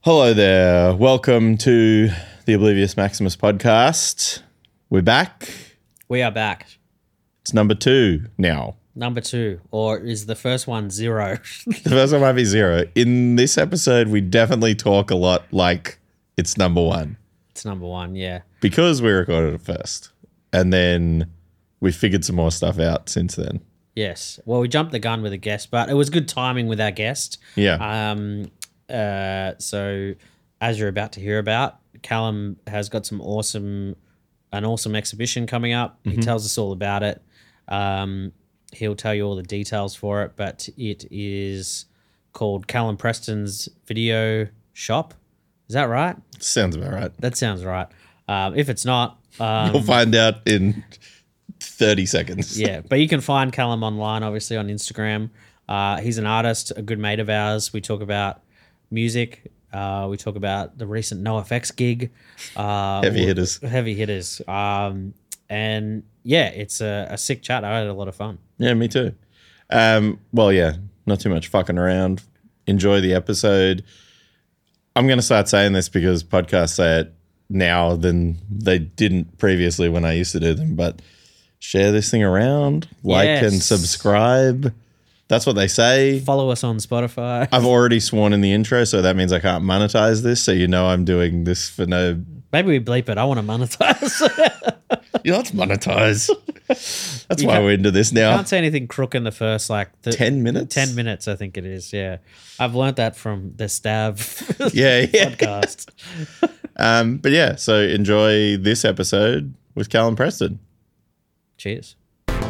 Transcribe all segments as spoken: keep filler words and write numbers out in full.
Hello there. Welcome to the Oblivious Maximus podcast. We're back. We are back. It's number two now. Number two, or is the first one zero? The first one might be zero. In this episode, we definitely talk a lot like it's number one. It's number one, yeah. Because we recorded it first. And then we figured some more stuff out since then. Yes. Well, we jumped the gun with a guest, but it was good timing with our guest. Yeah. Um. Uh. So, as you're about to hear about, Callum has got some awesome, an awesome exhibition coming up. Mm-hmm. He tells us all about it. Um. He'll tell you all the details for it, but it is called Callum Preston's Video Shop. Is that right? Sounds about right. That sounds right. Um, if it's not, um, You'll find out in thirty seconds. yeah, but you can find Callum online, obviously, on Instagram. Uh, he's an artist, a good mate of ours. We talk about music. Uh, we talk about the recent NoFX gig. Uh, Heavy hitters. Heavy hitters. Um, and yeah, it's a, a sick chat. I had a lot of fun. Yeah, me too. Um, well, yeah, not too much fucking around. Enjoy the episode. I'm going to start saying this because podcasts say it now than they didn't previously when I used to do them, but share this thing around, like Yes. and subscribe. That's what they say. Follow us on Spotify. I've already sworn in the intro, so that means I can't monetize this, so you know I'm doing this for no... Maybe we bleep it. I want to monetize. You know, it's monetize. That's You why can't- we're into this now. Can't say anything crook in the first like the, ten minutes? Ten minutes, I think it is. Yeah, I've learned that from the Stab Yeah, yeah. podcast. Um, but yeah, so enjoy this episode with Callum Preston. Cheers.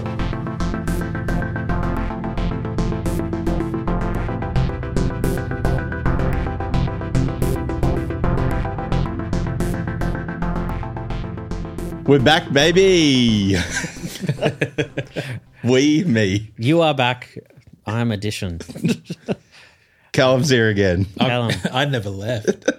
We're back, baby. We, me. You are back. I'm Addition. Callum's here again. Callum. I never left.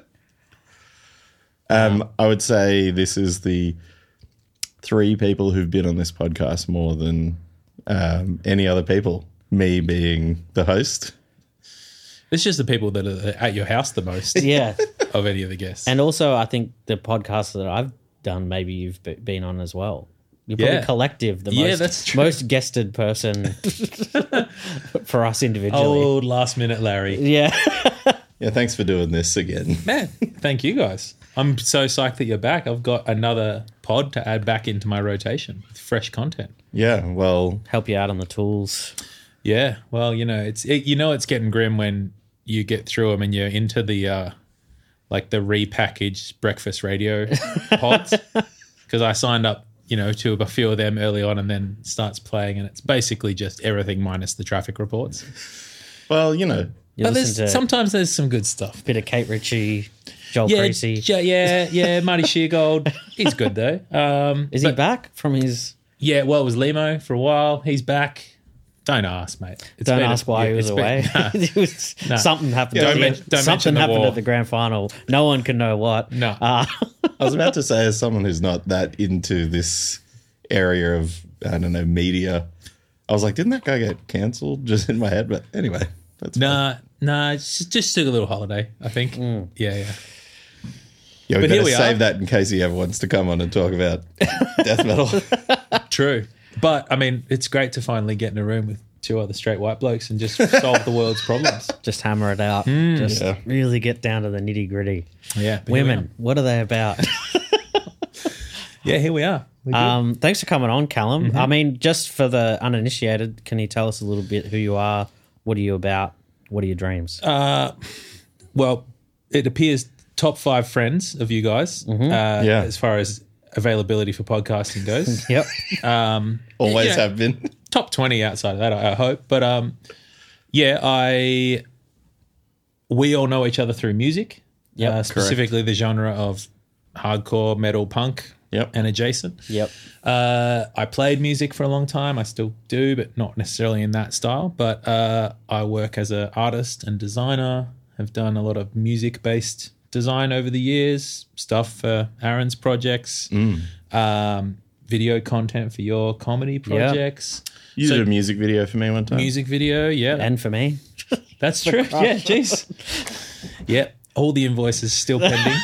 Um, I would say this is the three people who've been on this podcast more than um, any other people. Me being the host. It's just the people that are at your house the most Yeah. of any of the guests. And also, I think the podcast that I've done, maybe you've be- been on as well. You're probably Yeah. collective, the Yeah, most, that's true. most guested person for us individually. Old last minute Larry. Yeah. Yeah, thanks for doing this again. Man, thank you guys. I'm so psyched that you're back. I've got another pod to add back into my rotation with fresh content. Yeah, well, Help you out on the tools. Yeah, well, you know, it's it, you know it's getting grim when you get through them and you're into the uh, like the repackaged breakfast radio pods, because I signed up, you know, to a few of them early on, and then starts playing, and it's basically just everything minus the traffic reports. well, you know, You But listen there's to sometimes there's some good stuff. a bit of Kate Ritchie, Joel Yeah, Creasy. J- yeah, yeah. Marty Sheargold, he's good though. Um, Is he but- back from his... Yeah, well, it was Limo for a while. He's back. Don't ask, mate. It's Don't been a- ask why yeah, he was it's been- away. Nah. It was- No. Something happened. Yeah, at don't the men- end. don't something mention the happened war. at the grand final. No one can know what. No. Uh, I was about to say, as someone who's not that into this area of, I don't know, media, I was like, didn't that guy get cancelled just in my head? But anyway, that's fine. Nah, nah. Just, just took a little holiday, I think. Mm. Yeah, yeah. Yeah, we but better here we save are. that in case he ever wants to come on and talk about death metal. True. But, I mean, it's great to finally get in a room with two other straight white blokes and just solve the world's problems. just hammer it out. Hmm. just Yeah. really get down to the nitty gritty. Yeah. but here we Women, what are they about? are. Yeah, here we are. We good. um, thanks for coming on, Callum. Mm-hmm. I mean, just for the uninitiated, can you tell us a little bit who you are? What are you about? What are your dreams? Uh, well, it appears top five friends of you guys uh, Yeah. as far as availability for podcasting goes. yep. Um, Always yeah. have been. top twenty outside of that, I, I hope. But um, yeah, I we all know each other through music, Yep, uh, specifically the genre of hardcore, metal, punk, Yep. and adjacent. Yep. Uh, I played music for a long time. I still do, but not necessarily in that style. But uh, I work as an artist and designer. Have done a lot of music-based design over the years, stuff for Aaron's projects, um, video content for your comedy projects. You So- did a music video for me one time. Music video, yeah, And for me, that's true. Yeah, jeez. Yeah, all the invoices still pending.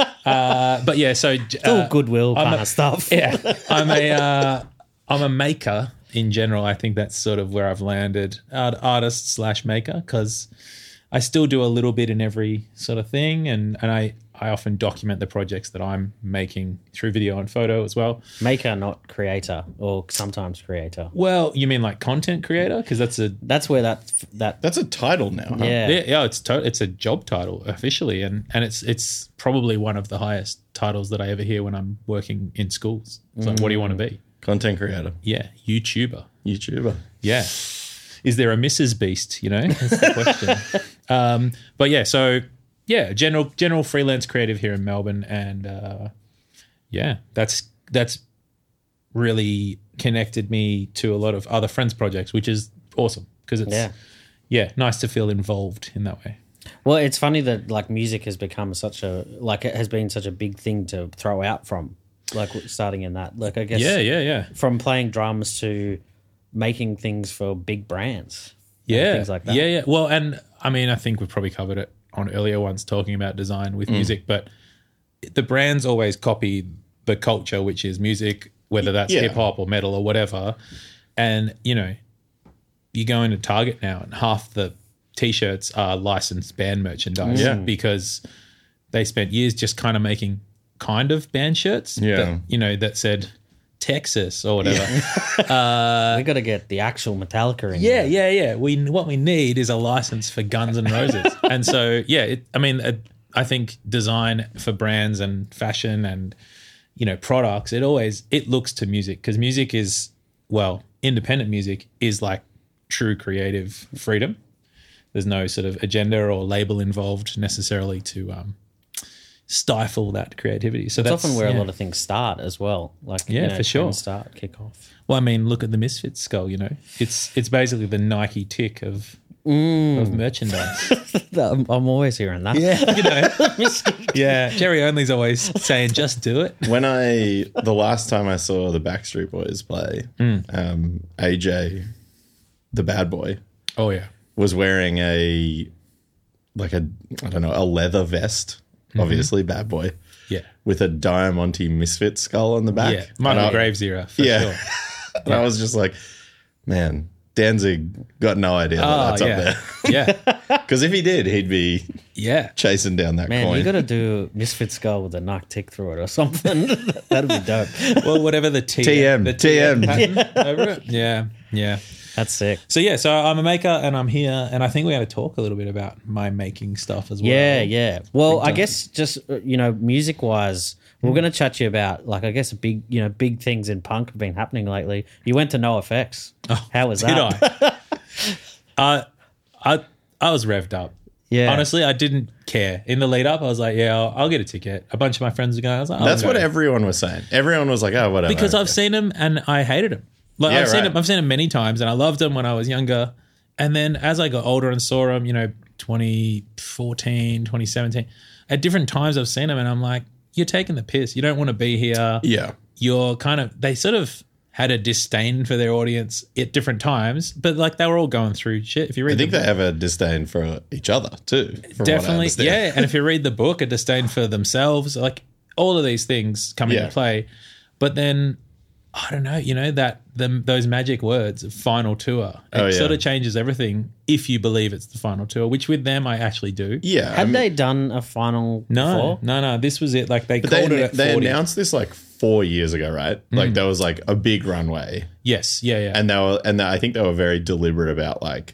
uh, but yeah, so It's all uh, goodwill I'm kind a- of stuff. yeah, I'm a uh, I'm a maker in general. I think that's sort of where I've landed, art, artist slash maker, because I still do a little bit in every sort of thing, and and I I often document the projects that I'm making through video and photo as well. Maker, not creator, or sometimes creator. Well, you mean like content creator? Because that's a That's where that that That's a title now. Huh? yeah. yeah, yeah it's to, it's a job title officially, and and it's it's probably one of the highest titles that I ever hear when I'm working in schools. It's like, what do you want to be? Content creator, Yeah, YouTuber. YouTuber. Yeah. Is there a Missus Beast, you know? That's the question. um, but yeah, so yeah, general general freelance creative here in Melbourne, and uh, yeah, that's that's really connected me to a lot of other friends' projects, which is awesome because it's Yeah. yeah. nice to feel involved in that way. Well, it's funny that like music has become such a like it has been such a big thing to throw out from, like starting in that. Like I guess Yeah, yeah, yeah. from playing drums to making things for big brands. and Yeah, things like that. Yeah, yeah. Well, and I mean, I think we've probably covered it on earlier ones talking about design with music, but the brands always copy the culture, which is music, whether that's Yeah. hip hop or metal or whatever. And you know, you go into Target now, and half the T-shirts are licensed band merchandise Yeah. because they spent years just kind of making kind of band shirts. Yeah. that, you know, that said Texas or whatever. we got to get the actual Metallica in. Yeah, there. yeah, yeah. We what we need is a license for Guns N' Roses, and so yeah. It, I mean, uh, I think design for brands and fashion and you know products. It always it looks to music because music is well, independent music is like true creative freedom. There's no sort of agenda or label involved necessarily to um, stifle that creativity. So It's that's often where yeah. a lot of things start as well. Like Yeah, you know, for sure. trends start, kick off. Well, I mean, look at the Misfits skull. You know, it's it's basically the Nike tick of Mm. of merchandise. I'm, I'm always hearing that. Yeah, you know. Yeah, Jerry Only's always saying, "Just do it." When I the last time I saw the Backstreet Boys play, Mm. um, A J, the bad boy, Oh yeah, was wearing a like a I don't know a leather vest, Mm-hmm. obviously bad boy, yeah, with a Diamante Misfit skull on the back. yeah. Michael And I- Graves era, for Yeah. sure. And I was just like, man, Danzig got no idea that Oh that's yeah, up there. yeah, Because if he did, he'd be yeah. chasing down that Man, coin. you got to do Misfit Skull with a Nike tick through it or something. That'd be dope. Well, whatever the T T M, the T M. pattern over it. Yeah, yeah. That's sick. So yeah, so I'm a maker and I'm here, and I think we got to talk a little bit about my making stuff as well. Yeah, yeah. Well, I time. guess just uh, you know, music wise, we're going to chat to you about like I guess big you know big things in punk have been happening lately. You went to NoFX. How was Did that? I? uh, I I was revved up. Yeah. Honestly, I didn't care. In the lead up, I was like, yeah, I'll, I'll get a ticket. A bunch of my friends were going. I was like, I'll That's go. what everyone was saying. Everyone was like, oh, whatever. because I've Okay. seen him and I hated him. Like Yeah, I've seen right. him, I've seen him many times, and I loved him when I was younger. And then as I got older and saw him, you know, twenty fourteen, twenty seventeen, at different times I've seen him, and I'm like, you're taking the piss. You don't want to be here. Yeah. You're kind of. They sort of had a disdain for their audience at different times, but like they were all going through shit. If you read, I think the they have a disdain for each other too. from what I definitely, understand. yeah. And if you read the book, a disdain for themselves, like all of these things come Yeah. into play. But then I don't know, you know, that them those magic words of final tour, it Oh, yeah. sort of changes everything if you believe it's the final tour, which with them I actually do. Yeah. I Had mean, they done a final No, before? no, no. This was it. Like they but called they, it at they forty. announced this like four years ago, right? Mm. Like there was like a big runway, Yes, yeah, yeah. and they were, and they, I think they were very deliberate about like,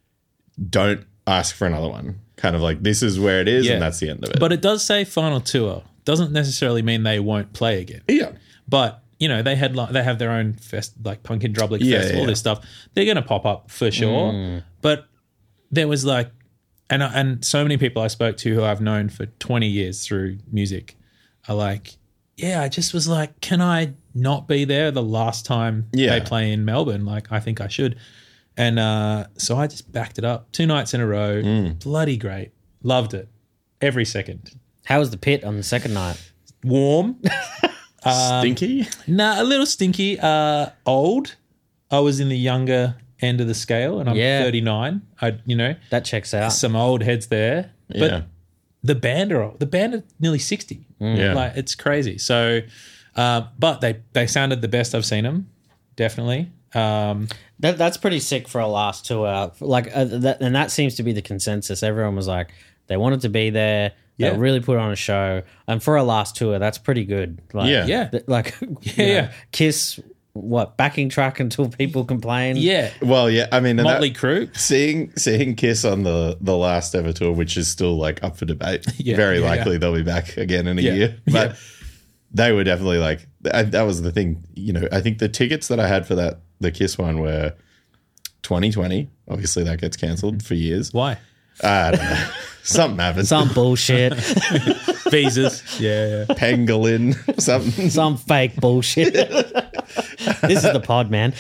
don't ask for another one. Kind of like this is where it is, Yeah. and that's the end of it. But it does say final tour. Doesn't necessarily mean they won't play again. yeah, But you know they had like they have their own fest like Punk in Drublic Yeah, Fest, all yeah. this stuff. They're going to pop up for sure. But there was like, and and so many people I spoke to who I've known for twenty years through music are like, yeah, I just was like, can I not be there the last time Yeah. they play in Melbourne? Like I think I should. And uh, so I just backed it up two nights in a row. Mm. Bloody great, loved it every second. How was the pit on the second night? Warm. Um, stinky. Nah, a little stinky. Uh, old. I was in the younger end of the scale, and I'm Yeah. thirty-nine. I, you know, That checks out. some old heads there, but Yeah, the band are the band are nearly sixty. Yeah. Like it's crazy. So, uh, but they they sounded the best I've seen them, definitely. Um, That that's pretty sick for a last tour. Like, uh, that, and that seems to be the consensus. Everyone was like, they wanted to be there. They Yeah. really put on a show, and for a last tour, that's pretty good. Like, Yeah. Yeah. th- like Yeah, you know, yeah. Kiss, what backing track until people complain. yeah, Well, yeah, I mean, and Motley that- Crue. seeing seeing Kiss on the the last ever tour, which is still like up for debate. Yeah, Very yeah, likely yeah. they'll be back again in a Yeah, year, but yeah. they were definitely like I, that was the thing. You know, I think the tickets that I had for that the Kiss one were twenty twenty. Obviously, that gets cancelled for years. Why? I don't know. Something happened. Some bullshit, Visas. yeah, yeah. Pangolin, something. some fake bullshit. This is the pod, man.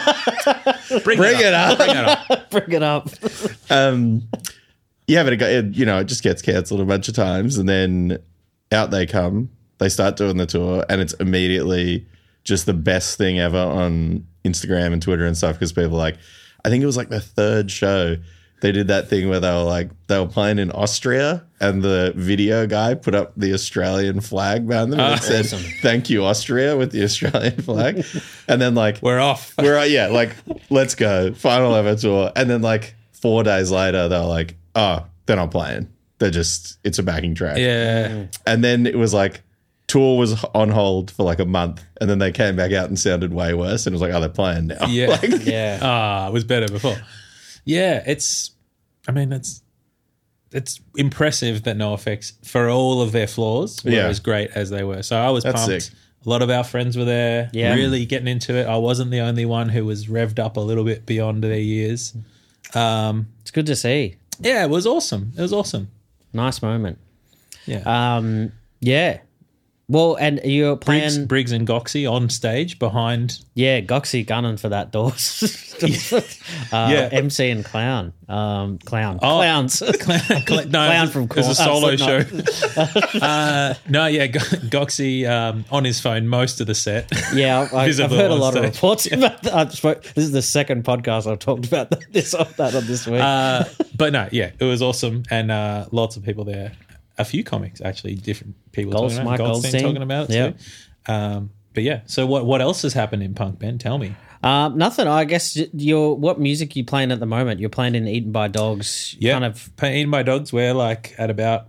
Bring, Bring it up. Bring it up. Bring it up. Um, yeah, but it, got, it, you know, it just gets cancelled a bunch of times, and then out they come. They start doing the tour, and it's immediately just the best thing ever on Instagram and Twitter and stuff because people are like, I think it was like the third show. They did that thing where they were like, they were playing in Austria, and the video guy put up the Australian flag behind them and it said, "Thank you, Austria," with the Australian flag. And then like, We're off. we're yeah, like, let's go, final ever tour. And then like four days later, they're like, oh, they're not playing. They're just, it's a backing track. Yeah. And then it was like, tour was on hold for like a month, and then they came back out and sounded way worse. And it was like, oh, they're playing now. Yeah. Like, Yeah. Ah, it was better before. Yeah, it's. I mean, it's it's impressive that NoFX, for all of their flaws, were Yeah. as great as they were. So I was That's pumped. sick. A lot of our friends were there, Yeah. really getting into it. I wasn't the only one who was revved up a little bit beyond their years. Um, It's good to see. yeah, it was awesome. It was awesome. Nice moment. Yeah. Um, yeah. Well, and you're playing. Briggs, Briggs and Goxie on stage behind. Yeah, Goxie gunning for that doors. uh, Yeah. M C and Clown. Um, clown. Oh. Clowns. Clown, no, Clown from it was a Cor- uh, solo show. Slipknot. uh, no, yeah, Go- Goxie um, on his phone most of the set. Yeah, I, I've Visible heard a on lot of stage. reports about that. I've spoke, this is the second podcast I've talked about that, this that on this week. Uh, but no, yeah, it was awesome, and uh, lots of people there. A few comics, actually, different people Gold- talking about Mike it. Goldstein Goldstein. talking about it Yep. too. Um, but yeah, so what what else has happened in punk, Ben? Tell me. um, nothing. I guess you're. What music are you playing at the moment? You're playing in Eaten by Dogs. Yeah, Kind of. Eaten by Dogs. We're like at about,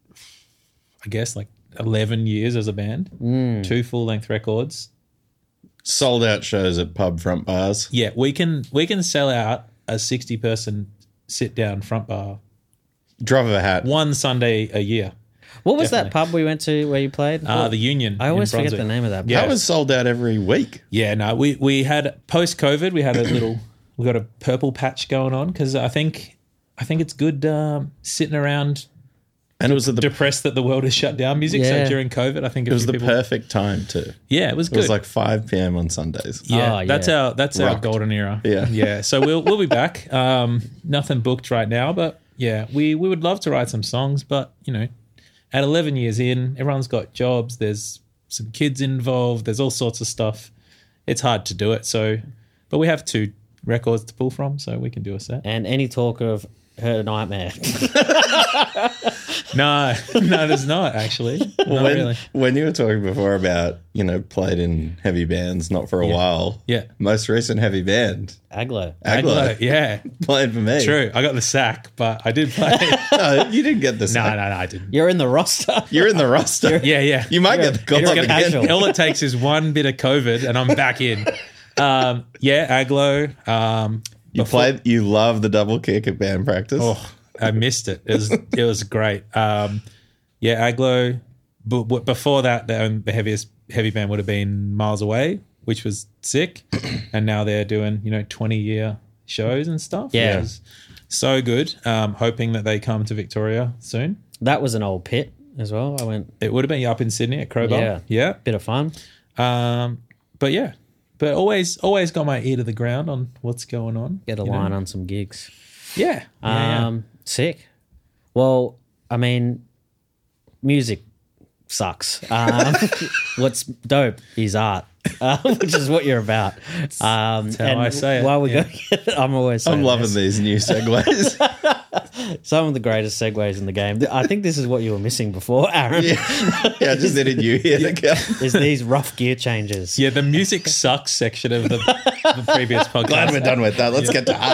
I guess, like eleven years as a band. Mm. Two full length records. sold out shows at pub front bars. Yeah, we can we can sell out a sixty person sit down front bar Drop of a hat. one Sunday a year. What was that Definitely. pub we went to where you played? Uh, What- the Union. I always in forget Brunswick. the name of that. Yeah. That was sold out every week. Yeah, no, we we had post COVID, we had a little, we got a purple patch going on because I think I think it's good um, sitting around And it was at the depressed that the world has shut down music. Yeah. So during COVID, I think a it was few the people, perfect time too. yeah, it was It good. was like five p.m. on Sundays. yeah, Oh, that's yeah. our that's our Rocked. golden era. Yeah. yeah. So we'll we'll be back. Um, nothing booked right now, but yeah, we we would love to write some songs, but you know, at eleven years in, everyone's got jobs. There's some kids involved. There's all sorts of stuff. It's hard to do it. So, but we have two records to pull from, so we can do a set. And any talk of her nightmare. No, no, there's not actually. Not when, really. when you were talking before about, you know, played in heavy bands, not for a while. Yeah. Most recent heavy band, Aglo. Aglo, Aglo, yeah, played for me. true. I got the sack, but I did play. No, you didn't get the no, sack. no, no, I didn't. You're in the roster. You're in the roster. Yeah, yeah. You might get the call It's up gonna again. casual. All it takes is one bit of COVID, and I'm back in. Um, yeah, Aglo. Um, You played. You love the double kick at band practice. oh, I missed it. It was it was great. Um, yeah, Aglo. But w- before that, the, um, the heaviest heavy band would have been Miles Away, which was sick, and now they're doing you know twenty year shows and stuff. Yeah. which is so good. Um, hoping that they come to Victoria soon. That was an old pit as well. I went, It would have been up in Sydney at Crowbar. Yeah. yeah. bit of fun. Um, but yeah, but always always got my ear to the ground on what's going on. Get a you know? line on some gigs. Yeah, yeah, yeah. Um, Sick. Well, I mean, music sucks. Um, what's dope is art, uh, which is what you're about. Um, how I say it, While we yeah. go, I'm always. I'm saying loving this. these new segues. Some of the greatest segues in the game. I think this is what you were missing before, Aaron. Yeah, yeah I just needed you here to go. Is these rough gear changes. Yeah, the music sucks section of the, the previous podcast. Glad we're done with that. Let's get to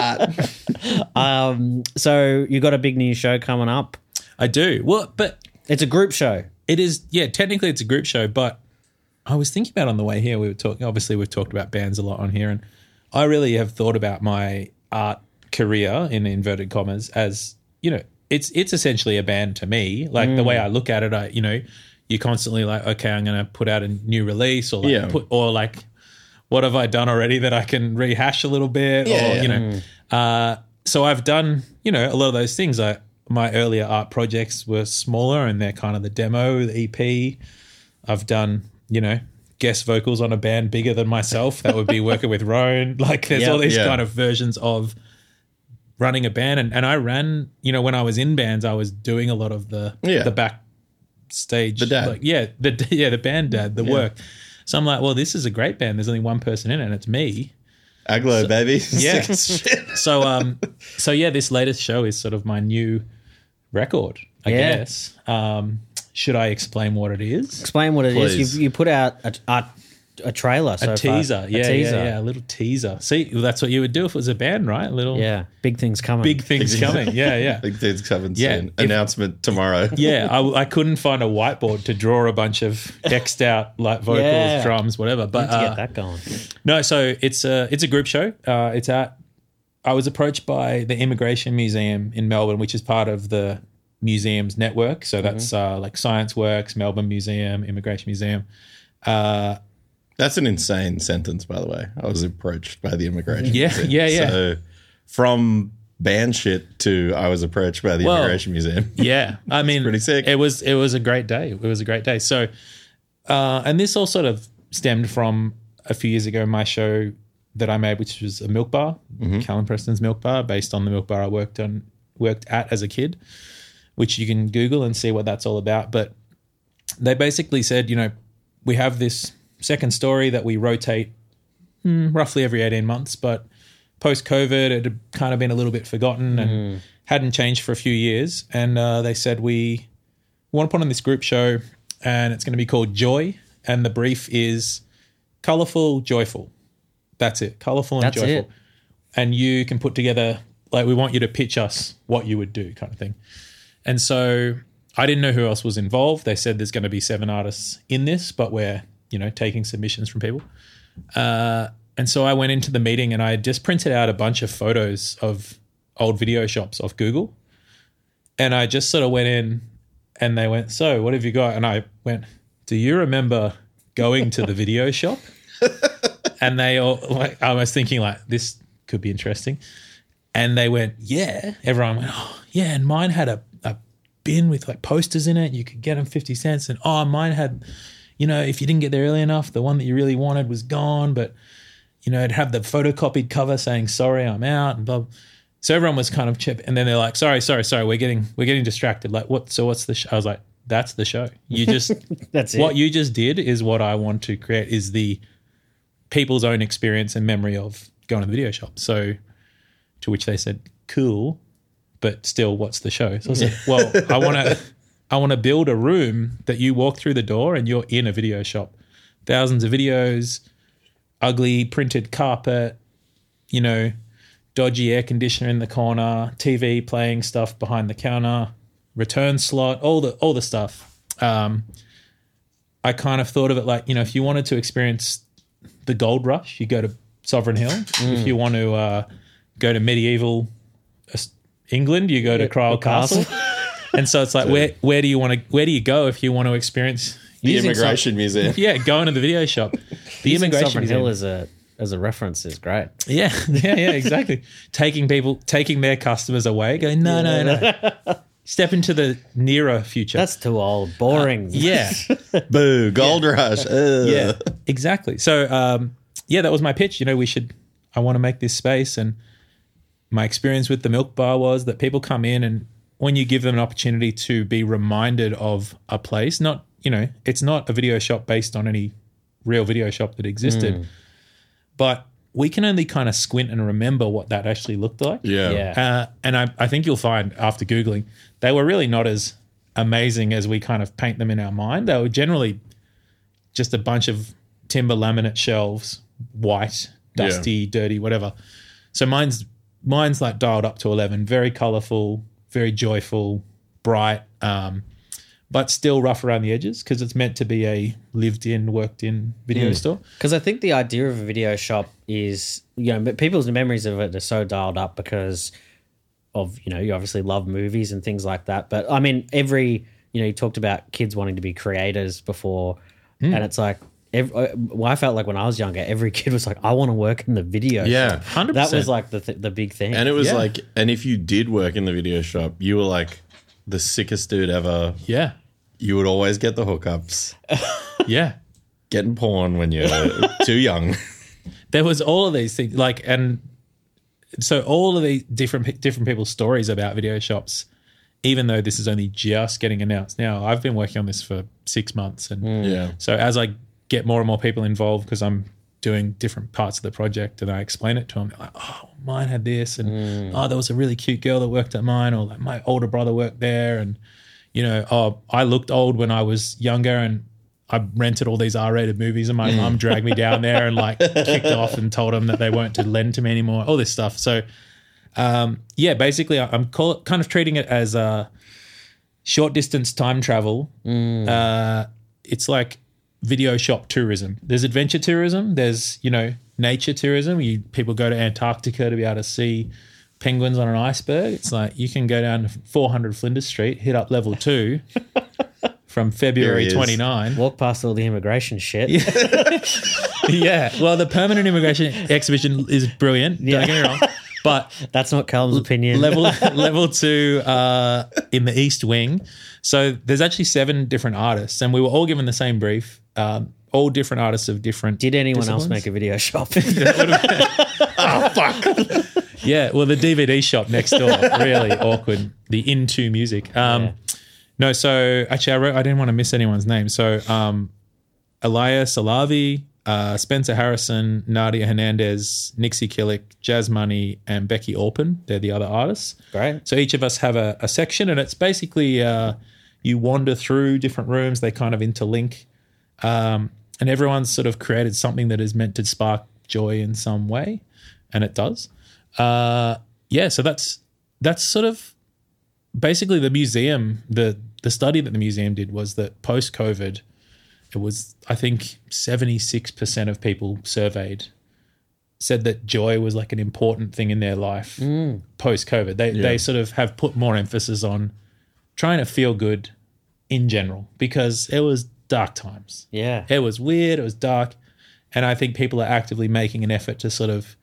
art. Um, so you got a big new show coming up. I do. Well, but It's a group show. it is, yeah, technically it's a group show, but I was thinking about on the way here, we were talking, obviously we've talked about bands a lot on here, and I really have thought about my art career in inverted commas as, you know, it's it's essentially a band to me. Like mm. the way I look at it, I, you know, you're constantly like, okay, I'm going to put out a new release or like yeah. put, or like, what have I done already that I can rehash a little bit yeah, or, yeah. you know, uh, so I've done, you know, a lot of those things. I, my earlier art projects were smaller and they're kind of the demo, the E P. I've done, you know, guest vocals on a band bigger than myself. That would be working with Roan. Like there's yep. all these yeah. kind of versions of running a band. And, and I ran, you know, when I was in bands, I was doing a lot of the yeah. the backstage. The dad. Like, yeah, the yeah, the band dad, the yeah. work. So I'm like, well, this is a great band. There's only one person in it and it's me. Aglo, so, baby. Yeah. Sick as shit. So um so yeah, this latest show is sort of my new record, I Yeah. guess. Um should I explain what it is? Explain what it is. Please. You, you put out a, a, a trailer so A teaser. far. Yeah, a teaser. yeah, yeah, a little teaser. See, that's what you would do if it was a band, right? A little Yeah, big things coming. big things coming. Yeah, yeah. Big things coming Yeah, soon. if- Announcement tomorrow. Yeah, I, I couldn't find a whiteboard to draw a bunch of dexed out like vocals, Yeah. drums, whatever. But Need to uh, get that going. no, so it's a it's a group show. Uh, it's at. I was approached by the Immigration Museum in Melbourne, which is part of the museums network. So that's Mm-hmm. uh, like Science Works, Melbourne Museum, Immigration Museum. Uh, That's an insane sentence, by the way. I was approached by the immigration. Yeah, museum. yeah, yeah. So from band shit to I was approached by the Well, immigration museum. Yeah, I mean, pretty sick. It was it was a great day. It was a great day. So, uh, and this all sort of stemmed from a few years ago, my show that I made, which was a milk bar, Mm-hmm. Callum Preston's Milk Bar, based on the milk bar I worked on worked at as a kid, which you can Google and see what that's all about. But they basically said, you know, we have this second story that we rotate mm, roughly every eighteen months, but post-COVID, it had kind of been a little bit forgotten and Mm. hadn't changed for a few years. And uh, they said, we want to put on this group show and it's going to be called Joy. And the brief is colourful, joyful. That's it. Colourful and That's joyful. it. And you can put together, like, we want you to pitch us what you would do kind of thing. And so I didn't know who else was involved. They said there's going to be seven artists in this, but we're, you know, taking submissions from people. Uh, and so I went into the meeting and I had just printed out a bunch of photos of old video shops off Google. And I just sort of went in and they went, so what have you got? And I went, do you remember going to the video shop? And they all, like, I was thinking like, this could be interesting. And they went, yeah. Everyone went, oh, yeah. And mine had a, a bin with like posters in it. You could get them fifty cents. And oh, mine had, you know, if you didn't get there early enough, the one that you really wanted was gone. But, you know, it'd have the photocopied cover saying, sorry, I'm out. And blah, blah. So everyone was kind of chip. And then they're like, sorry, sorry, sorry. We're getting, we're getting distracted. Like, what? So what's the show? I was like, that's the show. You just, That's it. what you just did is what I want to create, is the people's own experience and memory of going to the video shop. So to which they said, cool, but still, what's the show? So I was like, well, I want to I want to build a room that you walk through the door and you're in a video shop. Thousands of videos, ugly printed carpet, you know, dodgy air conditioner in the corner, T V playing stuff behind the counter, return slot, all the all the stuff. Um, I kind of thought of it like, you know, if you wanted to experience the gold rush, you go to Sovereign Hill. Mm. If you want to uh, go to medieval uh, England, you go to Cryle Castle. And so it's like, where where do you want to where do you go if you want to experience The Using immigration museum. yeah, going to the video shop. The Using immigration Sovereign museum. Hill as a as a reference is great. Yeah, yeah, yeah, exactly. Taking people, taking their customers away, going, no, no, no. Step into the nearer future. That's too old, boring. yeah, Boo, gold rush. Ugh. yeah, exactly. So, um, yeah, that was my pitch. You know, we should, I want to make this space. And my experience with the Milk Bar was that people come in and when you give them an opportunity to be reminded of a place, not, you know, it's not a video shop based on any real video shop that existed. Mm. But we can only kind of squint and remember what that actually looked like. Yeah. Yeah. Uh, and I, I think you'll find after Googling, they were really not as amazing as we kind of paint them in our mind. They were generally just a bunch of timber laminate shelves, white, dusty, Yeah. dirty, whatever. So mine's mine's like dialed up to eleven, very colorful, very joyful, bright, um, but still rough around the edges because it's meant to be a lived-in, worked-in video store. Because I think the idea of a video shop is, you know, people's memories of it are so dialed up because of, you know, you obviously love movies and things like that. But I mean, every, you know, you talked about kids wanting to be creators before, and it's like, every, well, I felt like when I was younger, every kid was like, I want to work in the video Yeah, shop. one hundred That percent. was like the th- the big thing. And it was Yeah. like, and if you did work in the video shop, you were like the sickest dude ever. Yeah, You would always get the hookups, yeah. getting porn when you're too young. There was all of these things, like, and so all of these different different people's stories about video shops. Even though this is only just getting announced now, I've been working on this for six months, and Yeah. so as I get more and more people involved, because I'm doing different parts of the project, and I explain it to them, they're like, "Oh, mine had this," and "Oh, there was a really cute girl that worked at mine," or like my older brother worked there, and you know, "Oh, I looked old when I was younger, and I rented all these R-rated movies, and my mum dragged me down there and like kicked off and told them that they weren't to lend to me anymore." All this stuff. So. Um, yeah, basically, I- I'm call, kind of treating it as a short distance time travel. Uh, it's like video shop tourism. There's adventure tourism. There's, you know, nature tourism. You people go to Antarctica to be able to see penguins on an iceberg. It's like you can go down to four hundred Flinders Street, hit up level two from There February he is. twenty-ninth. Walk past all the immigration shit. Yeah, well, the permanent immigration exhibition is brilliant. Yeah. Don't get me wrong. But That's not Callum's opinion. level level two uh, in the East Wing. So there's actually seven different artists, and we were all given the same brief. Um, all different artists of different. Did anyone else disciplines. make a video shop? Yeah, well, the D V D shop next door, really awkward. The Into Music. Um, Yeah. No, so actually, I wrote. I didn't want to miss anyone's name. So um, Elias Alavi, uh, Spencer Harrison, Nadia Hernandez, Nixie Killick, Jazz Money, and Becky Orpin. They're the other artists. Great. So each of us have a, a section, and it's basically uh, you wander through different rooms. They kind of interlink, um, and everyone's sort of created something that is meant to spark joy in some way, and it does. Uh, yeah, so that's that's sort of basically the museum. The the study that the museum did was that post COVID, it was I think seventy-six percent of people surveyed said that joy was like an important thing in their life post COVID. They they sort of have put more emphasis on trying to feel good in general because it was dark times. Yeah. It was weird, it was dark, and I think people are actively making an effort to sort of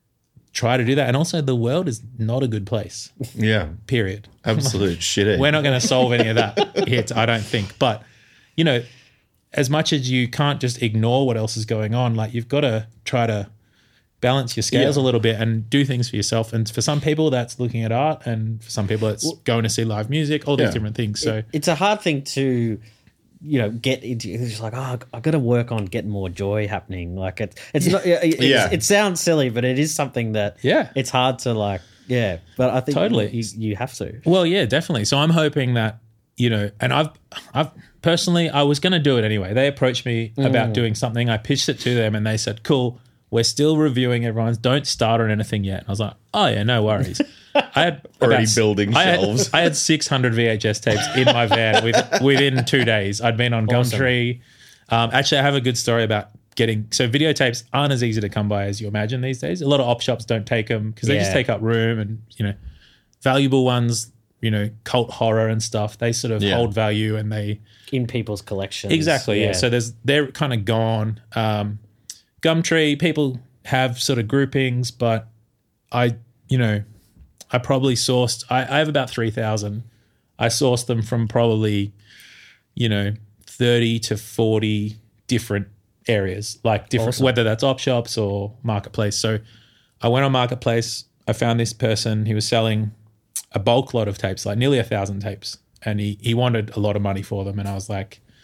try to do that. And also the world is not a good place. Yeah. Period. Absolute shit. eh? We're not going to solve any of that yet, I don't think. But, you know, as much as you can't just ignore what else is going on, like you've got to try to balance your scales Yeah. a little bit and do things for yourself. And for some people, that's looking at art, and for some people, it's going to see live music, all these Yeah. different things. So, It's a hard thing to, you know, get into. It's just like, oh, I got to work on getting more joy happening. Like it, it's not. It, it's- Yeah. it sounds silly, but it is something that. Yeah. It's hard to like. Yeah, but I think Totally. you, you have to. well, yeah, definitely. So I'm hoping that, you know, and I've, I've personally, I was going to do it anyway. They approached me about doing something. I pitched it to them, and they said, "Cool, we're still reviewing everyone's. Don't start on anything yet." And I was like, "Oh yeah, no worries." I had Already about- building I had- shelves. I had six hundred V H S tapes in my van with, within two days. I'd been on Gumtree. Um, actually, I have a good story about getting so videotapes aren't as easy to come by as you imagine these days. A lot of op shops don't take them because they just Yeah. take up room, and you know, valuable ones, you know, cult horror and stuff. They sort of Yeah. hold value, and they In people's collections. exactly yeah. So there's they're kind of gone. Um, Gumtree people have sort of groupings, but I you know I probably sourced. I, I have about three thousand. I sourced them from probably you know thirty to forty different areas, like different Awesome. whether that's op shops or marketplace. So I went on marketplace. I found this person. He was selling a bulk lot of tapes, like nearly a thousand tapes, and he he wanted a lot of money for them. And I was like,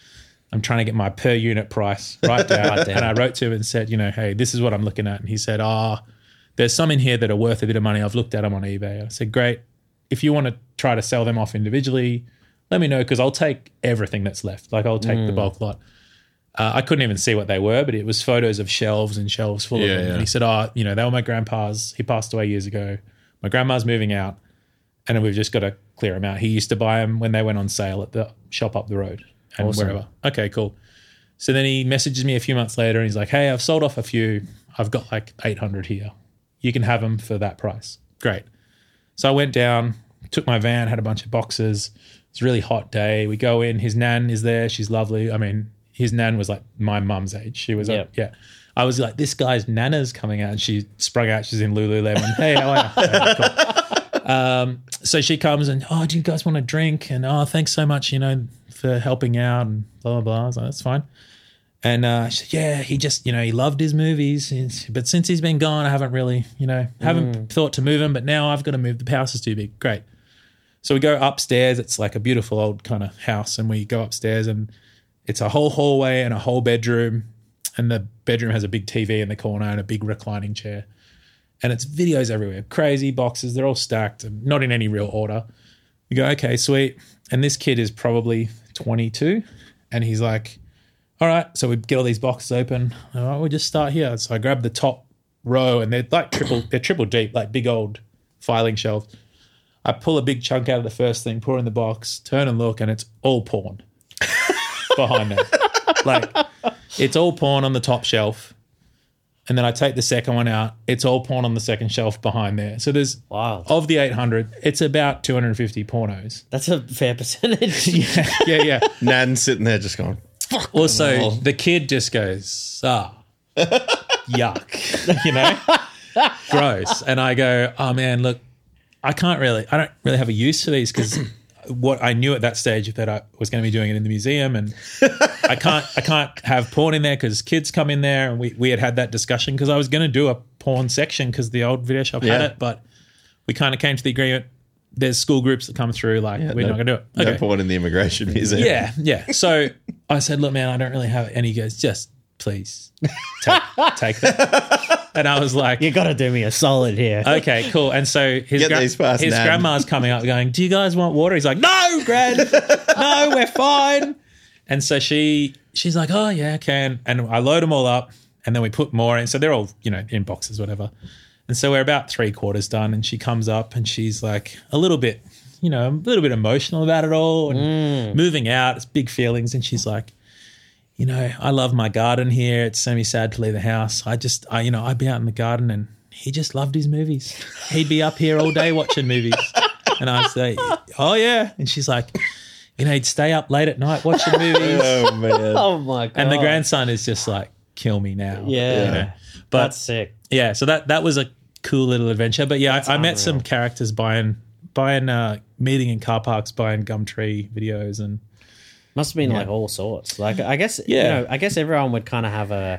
I'm trying to get my per unit price right down. And I wrote to him and said, you know, hey, this is what I'm looking at. And he said, oh, there's some in here that are worth a bit of money. I've looked at them on eBay. I said, great. If you want to try to sell them off individually, let me know because I'll take everything that's left. Like I'll take mm. the bulk lot. Uh, I couldn't even see what they were, but it was photos of shelves and shelves full yeah, of them. Yeah. And he said, oh, you know, they were my grandpa's. He passed away years ago. My grandma's moving out and we've just got to clear them out. He used to buy them when they went on sale at the shop up the road and awesome. Wherever. Okay, cool. So then he messages me a few months later and he's like, hey, I've sold off a few. I've got like eight hundred here. You can have them for that price. Great. So I went down, took my van, had a bunch of boxes. It's a really hot day. We go in. His nan is there. She's lovely. I mean, his nan was like my mum's age. She was, yep. uh, yeah. I was like, this guy's nana's coming out. And she sprung out. She's in Lululemon. Hey, how are you? Yeah, cool. um, so she comes and, oh, do you guys want a drink? And, oh, thanks so much, you know, for helping out and blah, blah, blah. I was like, that's fine. And uh, she said, yeah, he just, you know, he loved his movies. But since he's been gone, I haven't really, you know, haven't mm. thought to move him. But now I've got to move. The house is too big. Great. So we go upstairs. It's like a beautiful old kind of house. And we go upstairs and it's a whole hallway and a whole bedroom. And the bedroom has a big T V in the corner and a big reclining chair. And it's videos everywhere. Crazy boxes. They're all stacked and not in any real order. You go, okay, sweet. And this kid is probably twenty-two. And he's like, all right. So we get all these boxes open. All right, we'll just start here. So I grab the top row and they're like triple, they're triple deep, like big old filing shelves. I pull a big chunk out of the first thing, pour in the box, turn and look, and it's all porn behind there. Like, it's all porn on the top shelf. And then I take the second one out. It's all porn on the second shelf behind there. So there's, wow. of the eight hundred, it's about two hundred fifty pornos. That's a fair percentage. yeah, yeah, yeah. Nan's sitting there just going, fuck. Also, hell. the kid just goes, ah, yuck, you know? Gross. And I go, oh, man, look, I can't really, I don't really have a use for these because what I knew at that stage that I was going to be doing it in the museum and I can't, I can't have porn in there because kids come in there and we, we had had that discussion because I was going to do a porn section because the old video shop had yeah. it, but we kind of came to the agreement. There's school groups that come through, like yeah, we're no, not going to do it. Okay. No porn in the immigration museum. Yeah, yeah. So I said, look, man, I don't really have it. And he goes, just please take, take that. And I was like, you got to do me a solid here. Okay, cool. And so his, gra- his grandma's coming up going, do you guys want water? He's like, no, Gran, no, we're fine. And so she she's like, oh, yeah, I can. And I load them all up and then we put more in. So they're all, you know, in boxes, whatever. And so we're about three quarters done and she comes up and she's like a little bit, you know, a little bit emotional about it all and mm. moving out. It's big feelings. And she's like, you know, I love my garden here. It's semi-sad to leave the house. I just, I, you know, I'd be out in the garden and he just loved his movies. He'd be up here all day watching movies. And I'd say, oh, yeah. And she's like, you know, he'd stay up late at night watching movies. Oh, man. Oh, my God. And the grandson is just like, kill me now. Yeah. You know? But, that's sick. Yeah, so that, that was a cool little adventure. But, yeah, I, I met unreal. some characters buying, buying uh, meeting in car parks, buying Gumtree videos and, must have been yeah. like all sorts. Like I guess, yeah. you know, I guess everyone would kind of have a.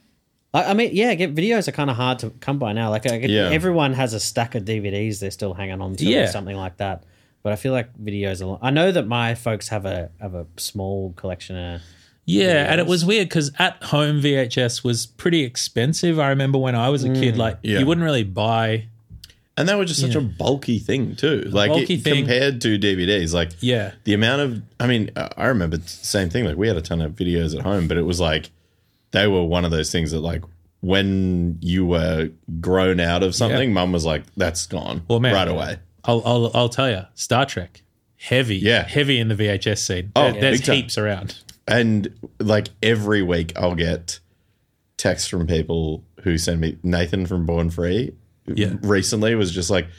I, I mean, yeah, get videos are kind of hard to come by now. Like I, yeah. everyone has a stack of D V Ds they're still hanging on to yeah. or something like that. But I feel like videos. Are, I know that my folks have a have a small collection of. Yeah, videos. and it was weird because at home V H S was pretty expensive. I remember when I was a kid, like yeah. you wouldn't really buy. And they were just such Yeah. a bulky thing too. Like bulky it, thing. compared to D V Ds, like Yeah. the amount of, I mean, I remember the same thing. Like we had a ton of videos at home, but it was like, they were one of those things that like when you were grown out of something, Yeah. mum was like, that's gone Well, man, right away. I'll, I'll I'll tell you, Star Trek, heavy, Yeah. heavy in the V H S scene. Oh, There- there's big time. heaps around. And like every week I'll get texts from people who send me, Nathan from Born Free Yeah. recently was just like,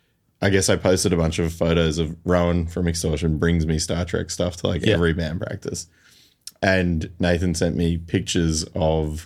I guess I posted a bunch of photos of Rowan from Extortion brings me Star Trek stuff to like Yeah. every band practice. And Nathan sent me pictures of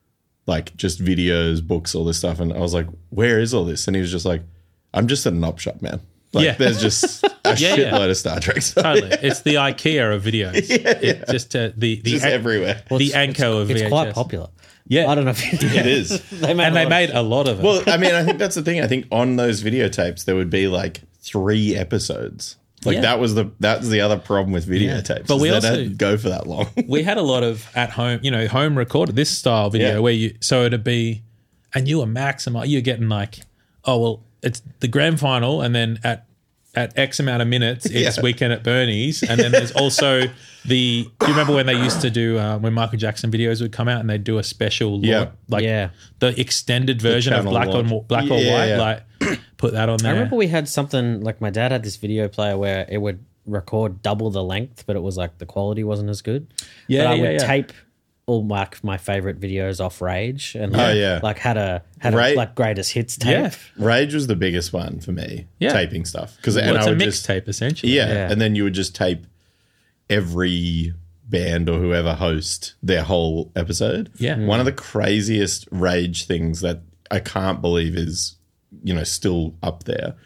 like just videos, books, all this stuff. And I was like, where is all this? And he was just like, I'm just at an op shop, man. Like Yeah. there's just a Yeah, shitload yeah. of Star Trek stuff. Totally, it's the IKEA of videos. Yeah, It yeah. just uh, the the Just an- everywhere. the anchor of It's V H S. quite popular. Yeah. I don't know if you It is. they made And a they lot made of, a lot of it. Well, I mean, I think that's the thing. I think on those videotapes there would be like three episodes. Like Yeah. that was the that's the other problem with Yeah. videotapes. But is we they also- don't go for that long. We had a lot of at home, you know, home recorded this style video Yeah. where you, so it'd be, and you were maximum, you're getting like, oh, well, it's the grand final. And then at, at X amount of minutes, it's Yeah. Weekend at Bernie's. And then there's also the, do you remember when they used to do, uh, when Michael Jackson videos would come out and they'd do a special, Yeah. launch, like Yeah. the extended version of channel black launch. on black or Yeah, white, yeah. like put that on there. I remember we had something like my dad had this video player where it would record double the length, but it was like the quality wasn't as good. Yeah, but I yeah, would yeah. tape all my my favorite videos off Rage and Oh, like, yeah. like had a had Ra- a like greatest hits tape. Yeah. Rage was the biggest one for me. Yeah. Taping stuff because Well, and it's I a would just mixtape essentially. yeah, Yeah. and then you would just tape every band or whoever host their whole episode. Yeah. One of the craziest Rage things that I can't believe is, you know, still up there.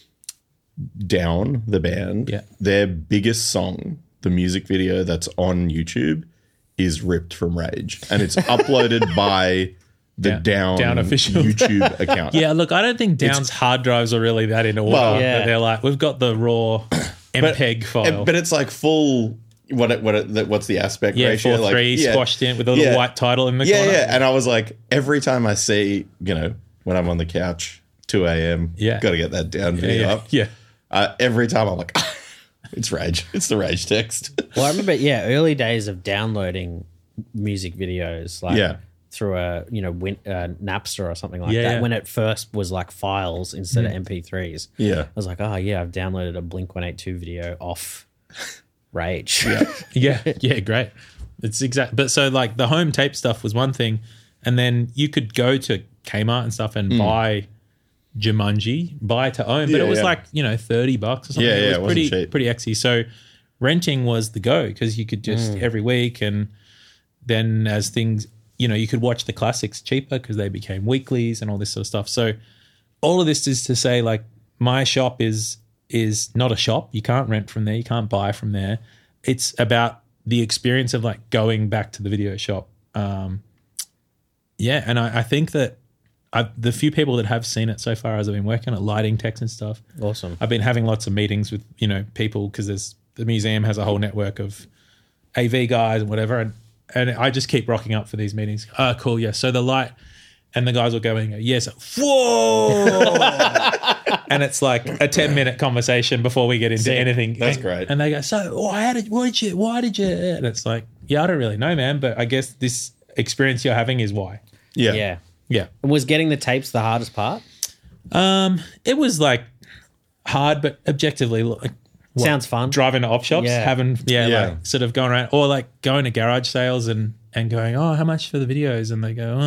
Down, the band, Yeah. their biggest song, the music video that's on YouTube, is ripped from Rage. And it's uploaded by the Down- Down, Down official. YouTube account. Yeah, look, I don't think Down's hard drives are really that in order. Well, Yeah. But they're like, we've got the raw M P E G file. And- but it's like full. What it, what it, the- what's the aspect yeah, ratio? four like, three yeah. squashed in with a little Yeah. white title in the Yeah, corner. yeah. And I was like, every time I see, you know, when I'm on the couch, two a.m. Yeah. got to get that down yeah, video yeah. up. yeah. Uh, every time I'm like, it's Rage. It's the Rage text. Well, I remember, yeah, early days of downloading music videos, like Yeah. through a you know win, uh, Napster or something like Yeah, that. yeah. When it first was like files instead of M P threes. Yeah. I was like, oh yeah, I've downloaded a Blink one eighty-two video off Rage. Yeah, yeah, great. It's exact. But so like the home tape stuff was one thing, and then you could go to Kmart and stuff and buy Jumanji, buy to own, but Yeah, it was yeah. like you know thirty bucks or something. Yeah, it yeah, was it wasn't pretty cheap. pretty exy. So renting was the go because you could just every week, and then as things, you know, you could watch the classics cheaper because they became weeklies and all this sort of stuff. So all of this is to say, like, my shop is is not a shop. You can't rent from there. You can't buy from there. It's about the experience of like going back to the video shop. Um, yeah, and I, I think that I've, the few people that have seen it so far as I've been working at lighting techs and stuff, Awesome. I've been having lots of meetings with, you know, people because there's the museum has a whole network of A V guys and whatever, and and I just keep rocking up for these meetings. Oh, cool, yeah. So the light, and the guys will go in and go, yes, whoa, and it's like a ten minute conversation before we get into anything. That's and, great. And they go, so why did why did you why did you? And it's like, yeah, I don't really know, man, but I guess this experience you're having is why. Yeah. Yeah. Yeah. And was getting the tapes the hardest part? Um, it was like hard, but objectively, like what, Sounds fun. driving to op shops, Yeah. having yeah, Yeah. like sort of going around, or like going to garage sales and and going, oh, how much for the videos? And they go,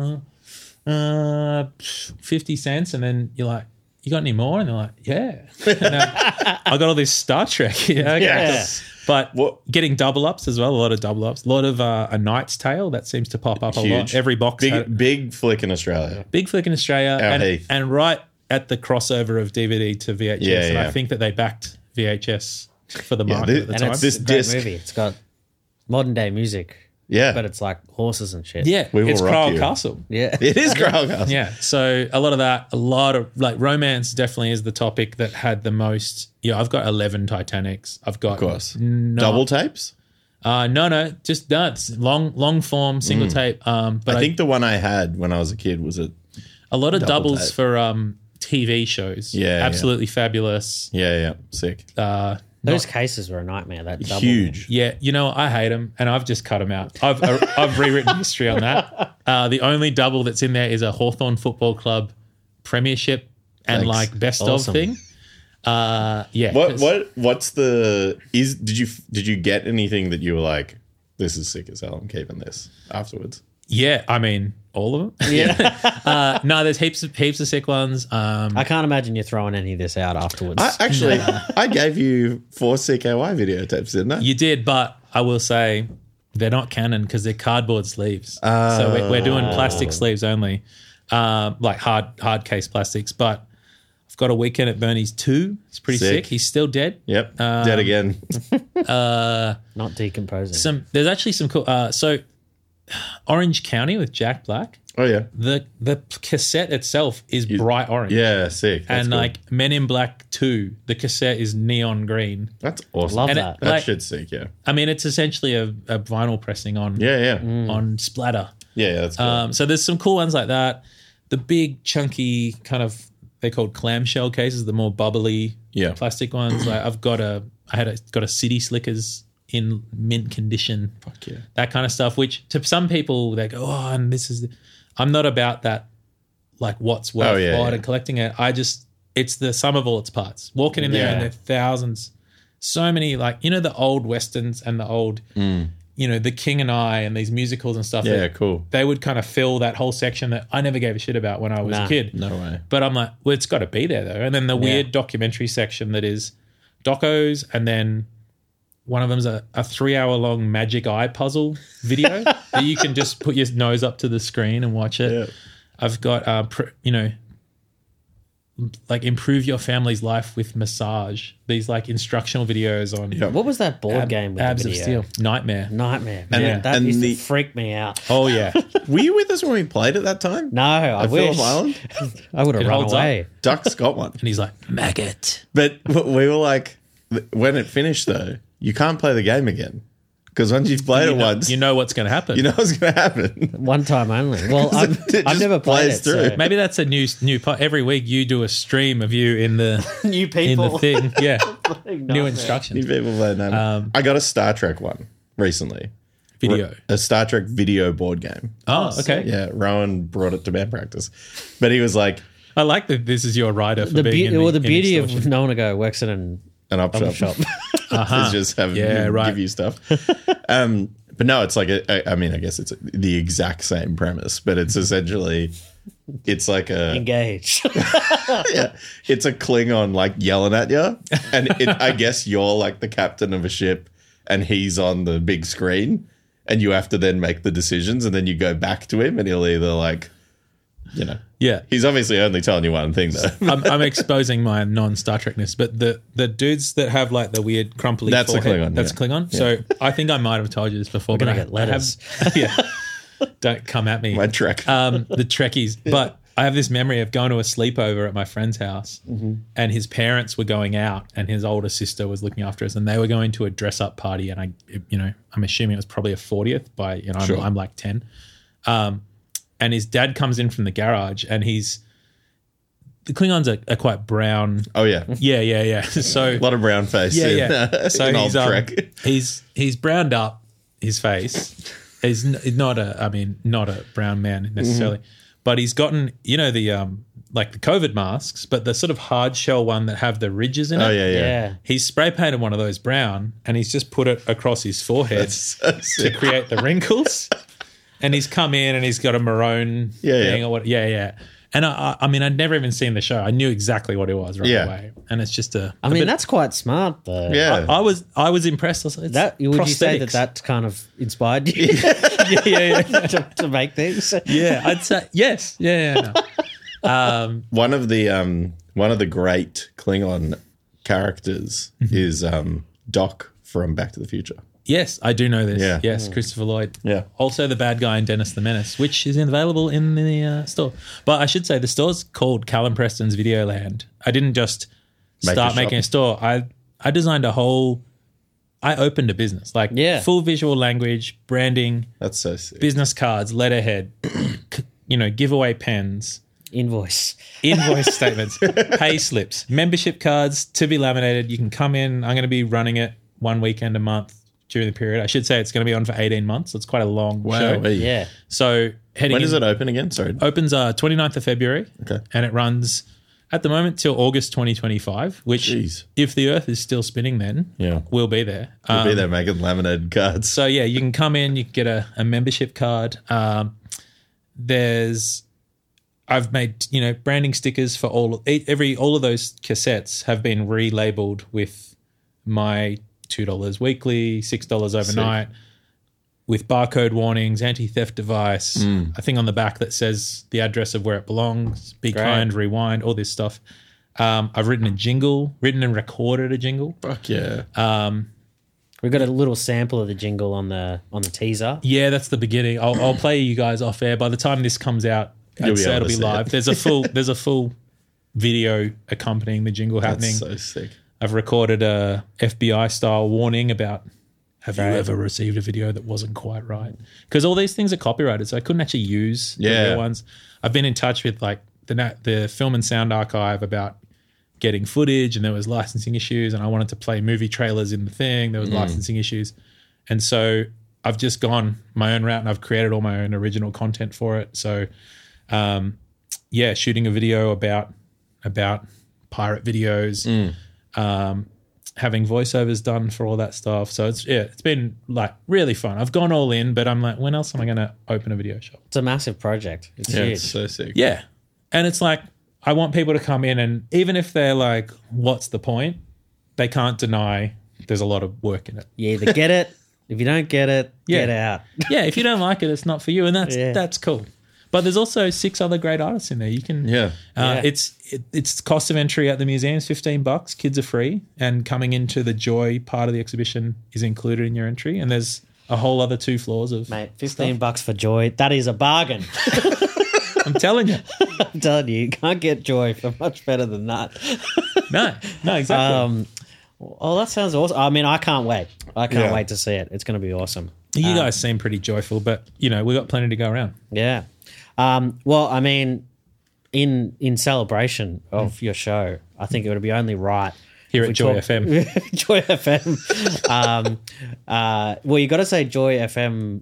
oh, uh, fifty cents, and then you're like, you got any more? And they're like, yeah, and, uh, I got all this Star Trek, yeah, okay. Yeah. But What- getting double ups as well, a lot of double ups, a lot of uh, A Knight's Tale that seems to pop up a lot. Huge. Every box Big, had, big flick in Australia. big flick in Australia, Our and, Heath. and right at the crossover of D V D to V H S. Yeah, and yeah. I think that they backed V H S for the Yeah, market thi- at the And time. it's This a great disc- movie. It's got modern day music, Yeah. but it's like horses and shit. yeah, We Will it's Rock Crowell You. Castle. Yeah. it is Grail Castle. Yeah, so a lot of that, a lot of like romance definitely is the topic that had the most. Yeah, I've got eleven Titanics. I've got Of course. no, Double tapes? Uh, no, no, just nuts. Long, long form, single tape. Um, but I I think the one I had when I was a kid was a a lot of double doubles tape. for um T V shows. Yeah, yeah. absolutely fabulous. yeah, yeah, sick. Uh, Those cases were a nightmare. That double. Huge. Yeah, you know, I hate them, and I've just cut them out. I've uh, I've rewritten history on that. Uh, the only double that's in there is a Hawthorn Football Club Premiership and Thanks. like best Awesome. of thing. Uh, yeah. What 'cause- what what's the is did you did you get anything that you were like, this is sick as hell, I'm keeping this afterwards? Yeah, I mean all of them. Yeah. uh, no, there's heaps of heaps of sick ones. Um, I can't imagine you throwing any of this out afterwards. I actually I gave you four C K Y videotapes, didn't I? you did, but I will say they're not canon because they're cardboard sleeves. so we're, we're doing plastic sleeves only, um, like hard hard case plastics. But I've got a Weekend at Bernie's two. It's pretty sick. Sick. He's still dead. Yep. Um, Dead again. Not decomposing. Some there's actually some cool. Uh, so Orange County with Jack Black. Oh yeah, the the cassette itself is bright orange. yeah, sick. That's and cool. like Men in Black two, the cassette is neon green. that's awesome. Love And it- that. that like- shit's sick. Yeah, I mean, it's essentially a, a vinyl pressing on yeah, yeah, Mm. on splatter. yeah. yeah that's cool. Um, so there's some cool ones like that. The big chunky kind of they're called clamshell cases, the more bubbly Yeah. plastic ones. Like I've got a I had a, got a City Slickers in mint condition. Fuck yeah. That kind of stuff, which to some people they go, oh, and this is. The, I'm not about that. Like what's worth Oh, yeah, what yeah. and collecting it. I just it's the sum of all its parts. Walking in there Yeah. and there are thousands, so many like you know the old westerns and the old, you know the King and I and these musicals and stuff. Mm. Yeah, that cool. They would kind of fill that whole section that I never gave a shit about when I was Nah. a kid. No way. But I'm like, well, it's got to be there though. And then the weird documentary section that is docos, and then one of them's a, a three hour long magic eye puzzle video that you can just put your nose up to the screen and watch it. Yeah. I've got, uh, pr- you know, like improve your family's life with massage. These like instructional videos on Yeah. What was that board ab- game with abs the of video? steel, nightmare. Nightmare. And- Man, that and used the- to freak me out. Oh yeah, Were you with us when we played at that time? No, I At wish. Phillip Island? I would have It run holds up. away. Duck's got one. and he's like maggot. But we were like, when it finished though, you can't play the game again. Because once you've played You it know, once, you know what's going to happen. you know what's going to happen. One time only. Well, I'm, It I've just never played plays it. through. So. Maybe that's a new new po- every week you do a stream of you in the New in people. the thing. Yeah, new Nightmare. You instructions people play that. Um, I got a Star Trek one recently. video. A Star Trek video board game. Oh, okay. Yeah, Rowan brought it to band practice. But he was like, I like that this is your rider for The, being be- in the, well, the in beauty of extortion. no one to go works in an an up op shop. shop. Is just have Yeah, him right. give you stuff. um, but no, it's like, a, I mean, I guess it's the exact same premise, but it's essentially, it's like a, Engage. yeah, it's a Klingon like yelling at you. And it, I guess you're like the captain of a ship and he's on the big screen and you have to then make the decisions and then you go back to him and he'll either like, you know, Yeah, he's obviously only telling you one thing though. I'm, I'm exposing my non-Star Trekness, but the the dudes that have like the weird crumply That's a forehead, Klingon, That's yeah. Klingon. So I think I might have told you this before. We're gonna but get I, I have- letters. yeah, don't come at me. My Trek. um, the Trekkies. But I have this memory of going to a sleepover at my friend's house, and his parents were going out, and his older sister was looking after us, and they were going to a dress-up party. And I, you know, I'm assuming it was probably a fortieth by, you know, I'm, Sure. I'm like ten. Um, and his dad comes in from the garage, and he's the Klingons are, are quite brown. Oh yeah. Yeah, yeah, yeah. So A lot of brown face yeah, in, yeah. uh, So in he's old um, Trek. he's he's browned up his face. He's n- not a, I mean, not a brown man necessarily, but he's gotten, you know, the um like the COVID masks, but the sort of hard shell one that have the ridges in Oh it. yeah, yeah. yeah. He's spray painted one of those brown, and he's just put it across his forehead That's so to sick. create the wrinkles. And he's come in and he's got a maroon Yeah, thing yeah. or what? Yeah, yeah. And I, I, I mean, I'd never even seen the show. I knew exactly what it was right Yeah. away. And it's just a. I a mean, bit- that's quite smart, though. Yeah. I was I was impressed. I was like, it's That would you say that prosthetics. that kind of inspired you yeah, yeah, yeah. to, to make things? Yeah, I'd say yes. Yeah, yeah. No. Um, One of the um one of the great Klingon characters Mm-hmm. is um Doc from Back to the Future. yes, I do know this. Yeah. Yes, Christopher Lloyd. Yeah. Also, the bad guy in Dennis the Menace, which is available in the uh, store. But I should say the store's called Callum Preston's Videoland. I didn't just Make start a making a store. I I designed a whole. I opened a business, like Yeah. full visual language, branding, That's so sick. business cards, letterhead, c- you know, giveaway pens. Invoice. Invoice statements, pay slips, membership cards to be laminated. You can come in. I'm going to be running it one weekend a month during the period. I should say it's going to be on for eighteen months. So it's quite a long Wow. show. hey. Yeah. So heading When does in, it open again? Sorry. opens uh, twenty-ninth of February. Okay. And it runs at the moment till August twenty twenty-five, which Jeez. if the earth is still spinning then, Yeah. we'll be there. We'll be Um, there making laminated cards. So yeah, you can come in, you can get a, a membership card. Um, there's, I've made you know branding stickers for all every all of those cassettes have been relabeled with my two dollars weekly, six dollars overnight, with barcode warnings, anti theft device, a thing on the back that says the address of where it belongs, be Great. kind, rewind, all this stuff. Um, I've written a jingle, written and recorded a jingle. Fuck yeah. We've got a little sample of the jingle on the on the teaser. Yeah, that's the beginning. I'll, I'll play you guys off air. By the time this comes out, You'll I'd be say able it'll to be see live. it. There's a full there's a full video accompanying the jingle happening. That's so sick. I've recorded a F B I style warning about have Right. you ever received a video that wasn't quite right? Because all these things are copyrighted, so I couldn't actually use the Yeah. real ones. I've been in touch with like the na- the Film and Sound Archive about getting footage, and there was licensing issues, and I wanted to play movie trailers in the thing. There was licensing issues, and so I've just gone my own route, and I've created all my own original content for it. So, um, yeah, shooting a video about about pirate videos. Um, having voiceovers done for all that stuff. So it's yeah, it's been like really fun. I've gone all in, but I'm like, when else am I going to open a video shop? It's a massive project. It's Yeah, huge. it's so sick. Yeah. And it's like, I want people to come in, and even if they're like, what's the point? They can't deny there's a lot of work in it. You either get it, if you don't get it, Yeah. get out. Yeah. If you don't like it, it's not for you. And that's, Yeah. that's cool. But there's also six other great artists in there. You can, Yeah. Uh, Yeah. It's it, it's cost of entry at the museum is fifteen bucks. Kids are free, and coming into the Joy part of the exhibition is included in your entry. And there's a whole other two floors of Mate, fifteen bucks for Joy. That is a bargain. I'm telling you, I'm telling you, you can't get Joy for much better than that. no, no, exactly. Um, oh, that sounds awesome. I mean, I can't wait. I can't Yeah. wait to see it. It's going to be awesome. you guys seem pretty joyful, but you know we got plenty to go around. Yeah. Um, well, I mean, in in celebration of your show, I think it would be only right Here if at we Joy talk- F M. Joy F M. um, uh, well, you got to say Joy F M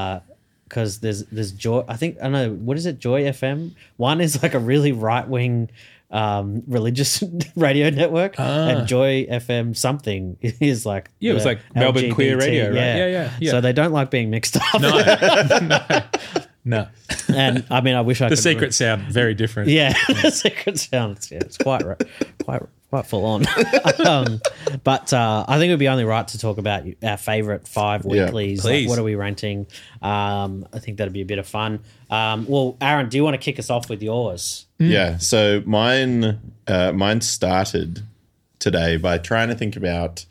because there's there's Joy. I think I don't know what is it. Joy F M. One is like a really right wing. Um, religious radio network and Joy F M something is like Yeah, it was the like Melbourne Queer L G B T, Radio, right? Yeah, yeah, yeah. So they don't like being mixed up. No, no, no. And I mean, I wish I The could secret sound very different. Yeah, the secret sounds. Yeah, it's quite ri- quite quite full on. um, but uh, I think it would be only right to talk about our favourite five Yeah, weeklies. Like, please. what are we renting? Um, I think that'd be a bit of fun. Um, well, Aaron, do you want to kick us off with yours? Yeah. So mine, uh, mine started today by trying to think about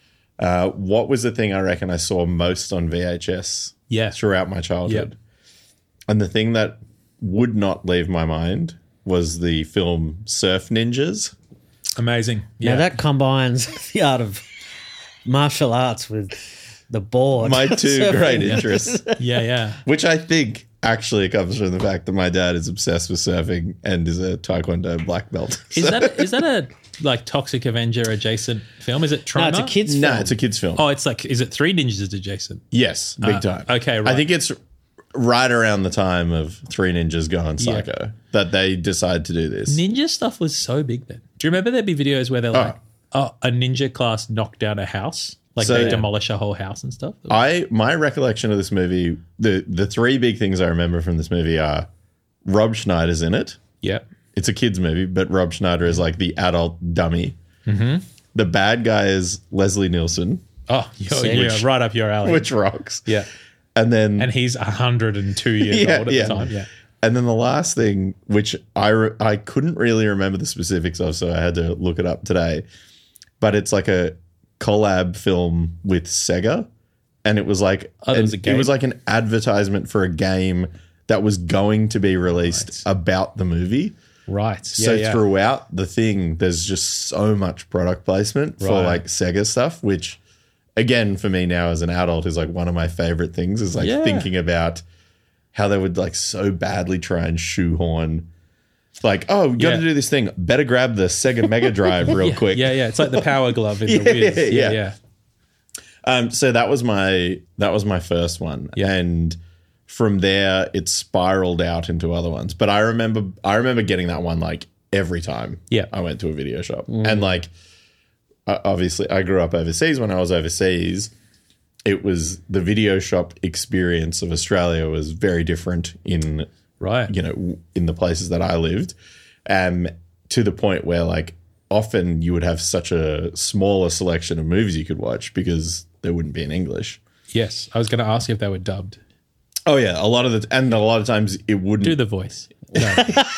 uh, what was the thing I reckon I saw most on V H S Yeah. throughout my childhood. Yep. And the thing that would not leave my mind was the film Surf Ninjas. Amazing. Yeah, Now that combines the art of martial arts with the board. My two Surfing. great interests, yeah, yeah. which I think actually comes from the fact that my dad is obsessed with surfing and is a Taekwondo black belt. Is So- that a, is that a like Toxic Avenger adjacent film? Is it No, Trauma? it's a kids' No, film. it's a kid's film. Oh, it's like is it Three Ninjas adjacent? Yes, big Uh, time. okay, I right. think it's right around the time of Three Ninjas Gone Psycho that they decide to do this. Ninja stuff was so big then. Do you remember there'd be videos where they're like, oh, a ninja class knocked down a house? Like So- they demolish a whole house and stuff? I my recollection of this movie, the the three big things I remember from this movie are Rob Schneider's in it. yeah. It's a kid's movie, but Rob Schneider is like the adult dummy. Mm-hmm. The bad guy is Leslie Nielsen, Oh, you're, Sick. you're Which- right up your alley. which rocks. yeah. And then And he's one hundred two years Yeah, old at yeah. the time. Yeah. And then the last thing, which I, re- I couldn't really remember the specifics of, so I had to look it up today, but it's like a collab film with Sega. And it was like Oh, there was an- a game? it was like an advertisement for a game that was going to be released about the movie. Right. So yeah, yeah. throughout the thing, there's just so much product placement for Right. like Sega stuff, which again for me now as an adult is like one of my favorite things is like Yeah. thinking about how they would like so badly try and shoehorn like, oh, we got to Yeah. do this thing. Better grab the Sega Mega Drive real yeah, quick. Yeah, yeah. It's like the Power Glove in Yeah, the Wiz. Yeah, yeah. yeah. Um, so that was my that was my first one, Yeah. and from there it spiraled out into other ones. But I remember I remember getting that one like every time. Yeah. I went to a video shop, and like uh, obviously I grew up overseas. When I was overseas, it was the video shop experience of Australia was very different in Right. you know, in the places that I lived, um, to the point where like often you would have such a smaller selection of movies you could watch because they wouldn't be in English. Yes. I was going to ask you if they were dubbed. Oh yeah, a lot of the and a lot of times it wouldn't Do the voice. No.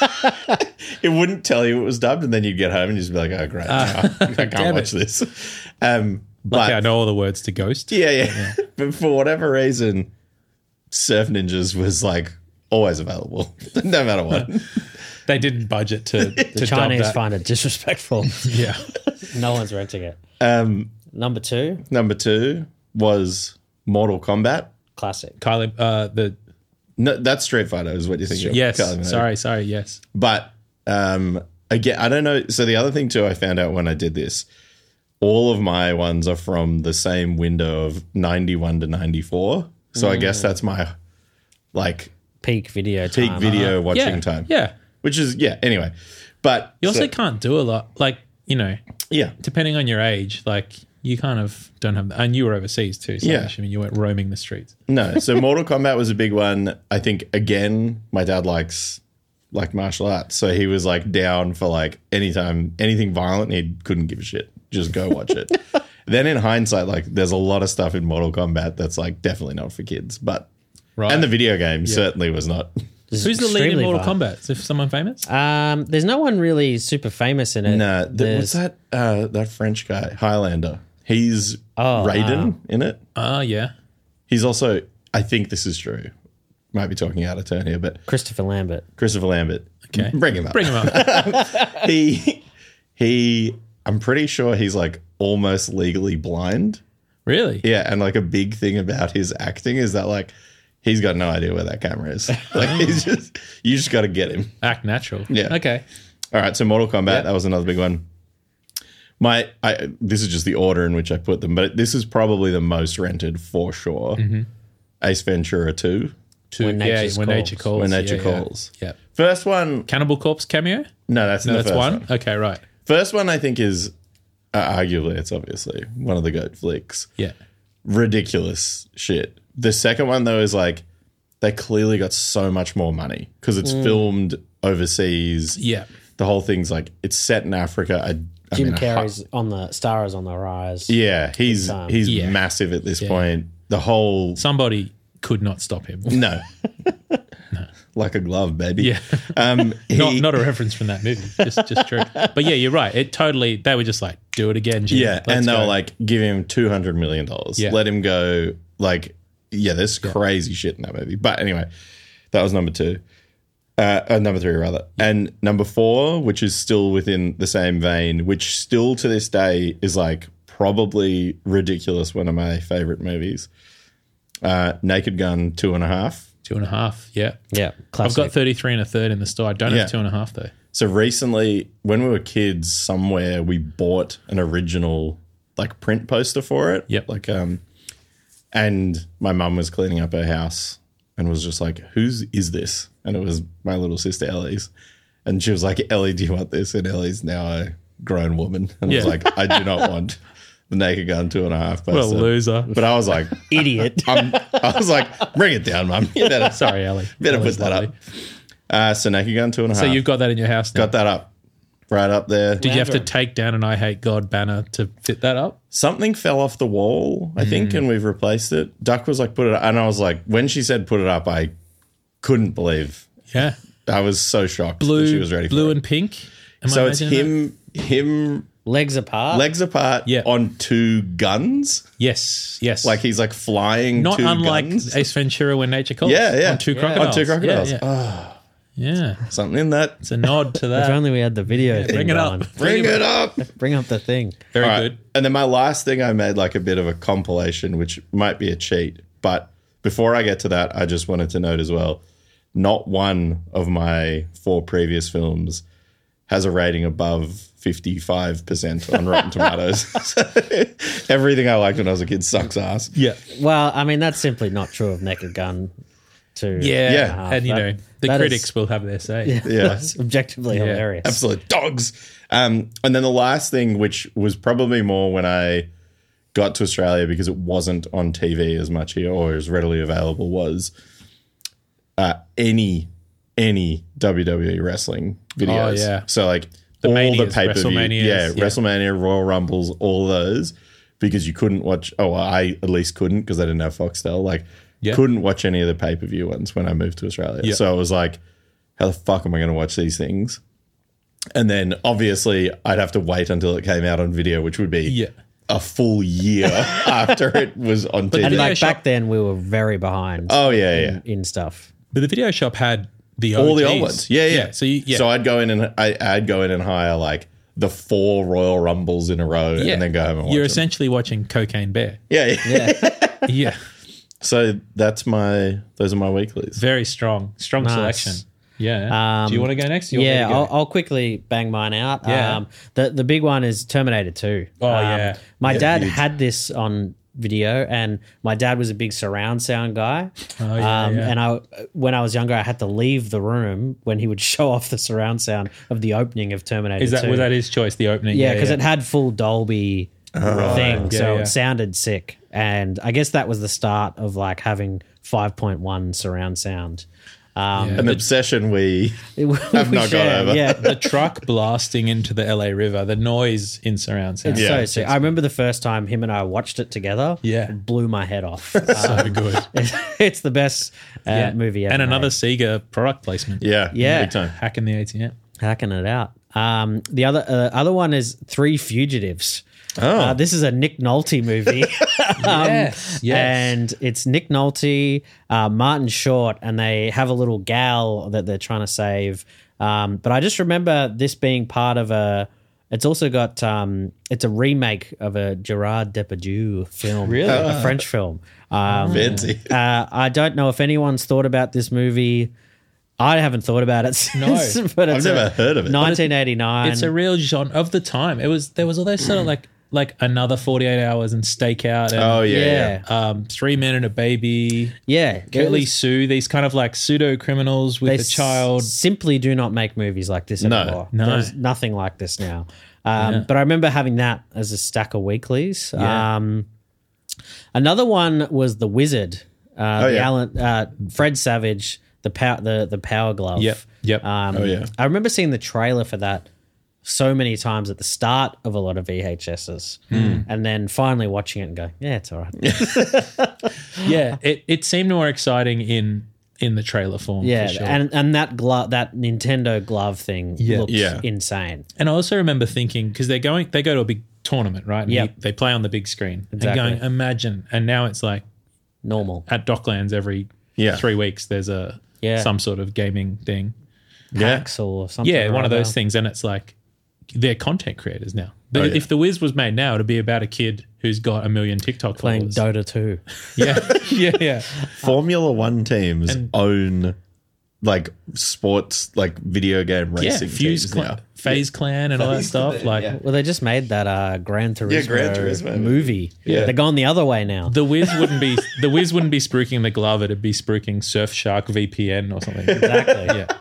it wouldn't tell you it was dubbed, and then you'd get home and you'd just be like, oh great, I can't damn watch this. Um, But Like I know all the words to Ghost. yeah, yeah, but for whatever reason, Surf Ninjas was like always available, no matter what. They didn't budget to, The to dub Chinese that. find it disrespectful. Yeah. No one's renting it. Um, Number two, number two was Mortal Kombat. classic. Kylie, uh, the No, that's Street Fighter, is what you think. of. yes. Kylie Minogue. Sorry, sorry. Yes. But um, again, I don't know. So the other thing too, I found out when I did this, all of my ones are from the same window of ninety-one to ninety-four. So I guess that's my like Peak video peak time. video Uh-huh. watching Yeah. time. Yeah. Which is yeah. Anyway, but You also so- can't do a lot. Like you know, yeah. depending on your age, like you kind of don't have. And you were overseas too. So Yeah. I mean, you weren't roaming the streets. No, so Mortal Kombat was a big one. I think again, my dad likes like martial arts, so he was like down for like anytime anything violent. He couldn't give a shit. Just go watch it. Then in hindsight, like there's a lot of stuff in Mortal Kombat that's like definitely not for kids, but Right. and the video game certainly was not. This is Who's the lead in extremely Mortal fun. Kombat? Is it someone famous? Um, there's no one really super famous in it. Nah, th- There's- what's that? Uh, that French guy, Highlander. He's Oh, Raiden in it. Ah, yeah. He's also. I think this is true. Might be talking out of turn here, but Christopher Lambert. Christopher Lambert. Okay. Bring him up. Bring him up. he he I'm pretty sure he's like almost legally blind. Really? Yeah, and like a big thing about his acting is that like he's got no idea where that camera is. Like he's just you just got to get him. Act natural. Yeah. Okay. All right, so Mortal Kombat, Yeah. that was another big one. My I this is just the order in which I put them, but this is probably the most rented for sure. Mm-hmm. Ace Ventura two, To, When yeah, Nature's when Calls. nature calls. When Nature yeah, yeah. Calls. Yeah. First one, Cannibal Corpse cameo? no, that's No, the that's first one? one. Okay, right. First one I think is uh, arguably it's obviously one of the goat flicks. Yeah. Ridiculous shit. The second one though is like they clearly got so much more money because it's filmed overseas. Yeah. The whole thing's like it's set in Africa. I, I Jim mean, a hu- Carrey's on the star is on the rise. yeah, he's time. he's Yeah. massive at this point. The whole Somebody could not stop him. no, like a glove, baby. Yeah. Um, he, Not not a reference from that movie. Just just true. But yeah, you're right. It totally they were just like, do it again, Jim. yeah, Let's and they go. were like, give him two hundred million dollars. Yeah. Let him go. Like, yeah, there's crazy shit in that movie. But anyway, that was number two. Uh, uh, number three, rather. And number four, which is still within the same vein, which still to this day is like probably ridiculous, one of my favorite movies. Uh, Naked Gun, two and a half. two and a half. Yeah. Yeah, I've classic. got thirty-three and a third in the store. I don't Yeah. have two and a half though. So recently, when we were kids, somewhere we bought an original like print poster for it. Yep. Like, um, and my mum was cleaning up her house and was just like, "Whose is this?" And it was my little sister Ellie's, and she was like, "Ellie, do you want this?" And Ellie's now a grown woman, and I was Yeah. like, "I do not want the Naked Gun two and a half poster." What a loser. But I was like, Idiot. I'm, I was like, "Bring it down, mum. You better, Sorry, Ellie. better Ellie's put that lovely. up." Uh, so Naked Gun two and a half. So you've got that in your house now. got that up, right up there. Did you have to Whenever. take down an I Hate God banner to fit that up? Something fell off the wall, I Mm. think, and we've replaced it. Duck was like, "Put it up," and I was like, when she said "put it up," I couldn't believe. Yeah. I was so shocked Blue, that she was ready for blue it. and pink. Am I So it's imagining that? him, him Legs apart. legs apart Yeah. on two guns. Yes, yes. Like he's like flying. not two unlike guns. Ace Ventura when nature calls. Yeah, yeah. On two Yeah. crocodiles. On two crocodiles. Yeah, yeah. Yeah. Something in that. It's a nod to If that. only we had the video thing Bring it going. up. Bring it up. Bring up the thing. Very All right. good. And then my last thing, I made like a bit of a compilation, which might be a cheat. But before I get to that, I just wanted to note as well, not one of my four previous films has a rating above fifty-five percent on Rotten Tomatoes. So everything I liked when I was a kid sucks ass. Yeah. Well, I mean, that's simply not true of Naked Gun two. Yeah. Yeah. And, you That- know, the that critics is- will have their say. Yeah, Yeah. that's objectively hilarious. Absolute dogs. Um, and then the last thing, which was probably more when I got to Australia because it wasn't on T V as much here or as readily available, was uh, any any W W E wrestling videos. Oh, yeah. So like all the Manias, pay per view, WrestleManias, yeah, yeah. WrestleMania, Royal Rumbles, all those, because you couldn't watch. Oh, I at least couldn't because I didn't have Foxtel. Like Yeah. couldn't watch any of the pay per view ones when I moved to Australia. Yeah. So I was like, how the fuck am I going to watch these things? And then obviously I'd have to wait until it came out on video, which would be Yeah. a full year after it was on T V. And video like shop- back then, we were very behind. oh yeah, yeah. in, in stuff. But the video shop had the All the O Gs. old ones. Yeah, yeah. So you, yeah. So I'd go in and I, I'd go in and hire like the four Royal Rumbles in a row, yeah. and then go home and watch You're them. essentially watching Cocaine Bear. Yeah, yeah. Yeah. Yeah. So that's my those are my weeklies. Very strong. Strong Nice. selection. Yeah. Um, Do you want to go next? You want me Yeah, to go? I'll, I'll quickly bang mine out. Yeah. Um, the the big one is Terminator two. Oh, Um, yeah. My Yeah, dad huge. had this on video, and my dad was a big surround sound guy. Oh, yeah, um, yeah. And I, when I was younger, I had to leave the room when he would show off the surround sound of the opening of Terminator Is that two. was that his choice? The opening? Yeah, because it had full Dolby thing, Yeah, so yeah. it sounded sick. And I guess that was the start of like having five point one surround sound. Um, Yeah. An obsession we we I've not got share, over. Yeah, the truck blasting into the L A River, the noise in surround sound. It's Yeah. so sick. I remember the first time him and I watched it together. Yeah. It blew my head off. So good. it's, it's the best uh, movie ever. And another made. Sega product placement. yeah Yeah. big time. Hacking the A T M. Hacking it out. Um, the other uh, other one is Three Fugitives. Oh. Uh, this is a Nick Nolte movie. Um, Yes, yes. And it's Nick Nolte, uh, Martin Short, and they have a little gal that they're trying to save. Um, but I just remember this being part of a. It's also got. Um, it's a remake of a Gerard Depardieu film, Really? a French film. Um, Fancy. uh, I don't know if anyone's thought about this movie. I haven't thought about it since, No. but it's I've never a heard of it. nineteen eighty-nine. It's a real genre of the time. It was there was all those sort of like like another forty-eight hours and Stakeout and Oh yeah, yeah. yeah. um, Three Men and a Baby, yeah. Curly It was- Sue, these kind of like pseudo criminals with they a child. s- simply do not make movies like this No, anymore. no. There's nothing like this now. Um, Yeah. But I remember having that as a stack of weeklies. Yeah. Um, another one was The Wizard. Uh, Oh, the yeah. Alan, uh, Fred Savage, the power, the the Power Glove. Yep, yep. Um, Oh, yeah. I remember seeing the trailer for that so many times at the start of a lot of V H S's, Hmm. and then finally watching it and going, "Yeah, it's all right." Yeah, it, it seemed more exciting in in the trailer form. Yeah, for sure. and and that glove, that Nintendo glove thing Yeah. looks Yeah. insane. And I also remember thinking because they're going, they go to a big tournament, right? And Yep. you- they play on the big screen. Exactly. And going, imagine, and now it's like Normal. at Docklands every Yeah. three weeks there's a Yeah. some sort of gaming thing. Yeah. Hacks or something. Yeah, or one of those other. things, and it's like they're content creators now. But Oh, yeah. if The Wiz was made now, it'd be about a kid who's got a million TikTok Playing followers. Dota two. Yeah, yeah, yeah. Formula One teams And- own like sports, like video game Yeah, racing Fuse teams Clan, now. Phase Clan, and all that Phase stuff. Clan, Like yeah. Well, they just made that uh, Gran Turismo, Yeah, Gran Turismo movie. Yeah. They're going the other way now. The Wiz wouldn't be the Wiz wouldn't be spruiking the glove; it'd be spruiking Surfshark V P N or something. Exactly. Yeah,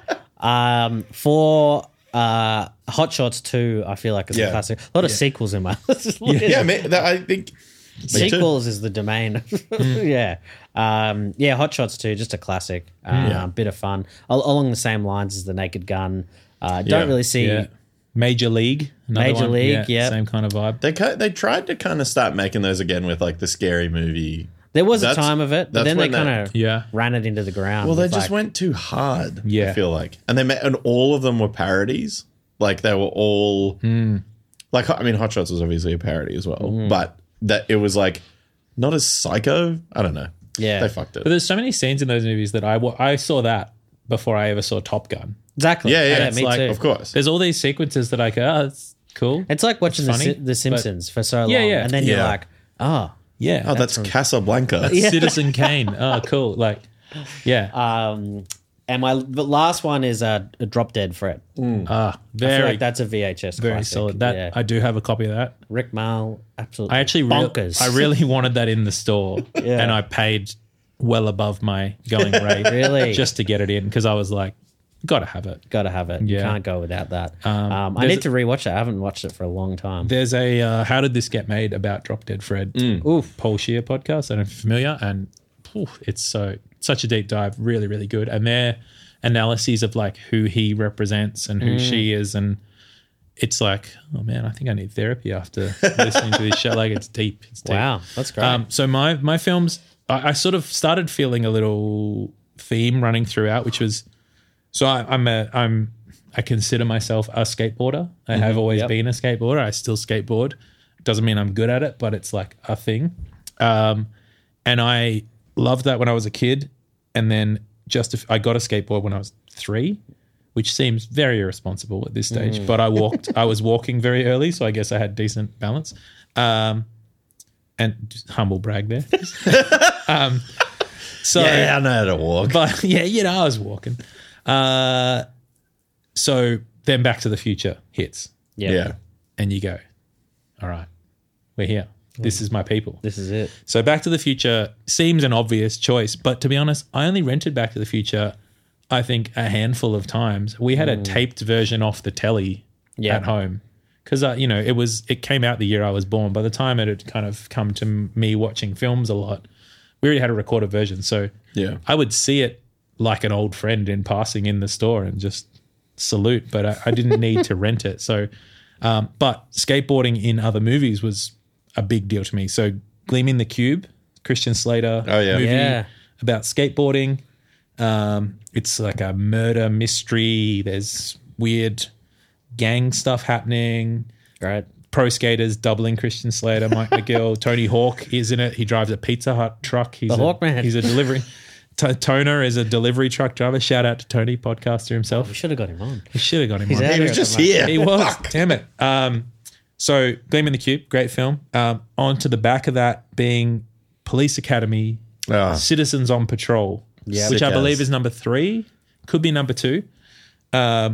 Um, for uh, Hot Shots two, I feel like it's Yeah. a classic. A lot of sequels in my list. Yeah, man, that, I think me too. Sequels is the domain. yeah. Um, yeah, Hot Shots two, just a classic. Uh, Yeah. Bit of fun. Al- along the same lines as The Naked Gun. Uh, don't Yeah. really see. yeah. Major League, another Major one. League, yeah, yeah. same kind of vibe. They ki- they tried to kind of start making those again with like the scary movie. There was a That's- time of it, but that's then they when they- kind of Yeah. ran it into the ground. Well, they with, just like- went too hard. Yeah. I feel like, and they met, and all of them were parodies. Like they were all like I mean, Hot Shots was obviously a parody as well, but that it was like not as psycho. I don't know. Yeah. they fucked it. But there's so many scenes in those movies that I wa- I saw that before I ever saw Top Gun. Exactly. Yeah, yeah, yeah it's me like- too. Of course. There's all these sequences that I go, oh, that's cool. It's like watching the, funny, Si- the Simpsons for so long. Yeah, yeah. And then you're Yeah. like, oh. Yeah. Oh, that's Casablanca. Citizen Kane. Oh, cool. Like, yeah. Um, and my the last one is uh, Drop Dead Fred. Ah, I feel very, like that's a V H S very classic. solid. That yeah. I do have a copy of that. Rick Mail, absolutely I actually real- bonkers. I really wanted that in the store, Yeah. and I paid well above my going rate, Really? just to get it in because I was like, got to have it. Got to have it. You Yeah. can't go without that. Um, Um, I there's need to rewatch it. I haven't watched it for a long time. There's a uh, How Did This Get Made about Drop Dead Fred, Oof. Paul Shear podcast. I don't know if you're familiar, and oof, it's so such a deep dive, really, really good. And their analyses of like who he represents and who she is, and it's like, oh man, I think I need therapy after listening to this show. Like it's deep. It's deep. Wow, that's great. Um, so my my films, I, I sort of started feeling a little theme running throughout, which was, so I, I'm a I'm I consider myself a skateboarder. I have always Yep. been a skateboarder. I still skateboard, Doesn't mean I'm good at it, but it's like a thing. Um, and I loved that when I was a kid. And then just if I got a skateboard when I was three, which seems very irresponsible at this stage. Mm. But I walked, I was walking very early, so I guess I had decent balance. Um, and just humble brag there. um, so yeah, I know how to walk. But yeah, you know, I was walking. Uh, so then Back to the Future hits. Yeah. yeah. And you go, all right, we're here. This is my people. This is it. So Back to the Future seems an obvious choice, but to be honest, I only rented Back to the Future, I think, a handful of times. We had mm. a taped version off the telly yeah. at home because, uh, you know, it was it came out the year I was born. By the time it had kind of come to me watching films a lot, we already had a recorded version. So yeah. I would see it like an old friend in passing in the store and just salute, but I, I didn't need to rent it. So, um, but skateboarding in other movies was a big deal to me. So Gleaming the Cube, Christian Slater oh, yeah. movie yeah. about skateboarding. Um, it's like a murder mystery. There's weird gang stuff happening. Right. Pro skaters doubling Christian Slater, Mike McGill. Tony Hawk is in it. He drives a Pizza Hut truck. He's the a, Hawkman. He's a delivery. T- Toner is a delivery truck driver. Shout out to Tony, podcaster himself. We should have got him on. We should have got him He's on. out He was at just the moment. here. He was. Fuck. Damn it. Um, so Gleaming the Cube, great film. Um, on to the back of that being Police Academy, Oh. Citizens on Patrol, Yep. which Sick I believe as. is number three. Could be number two. Um,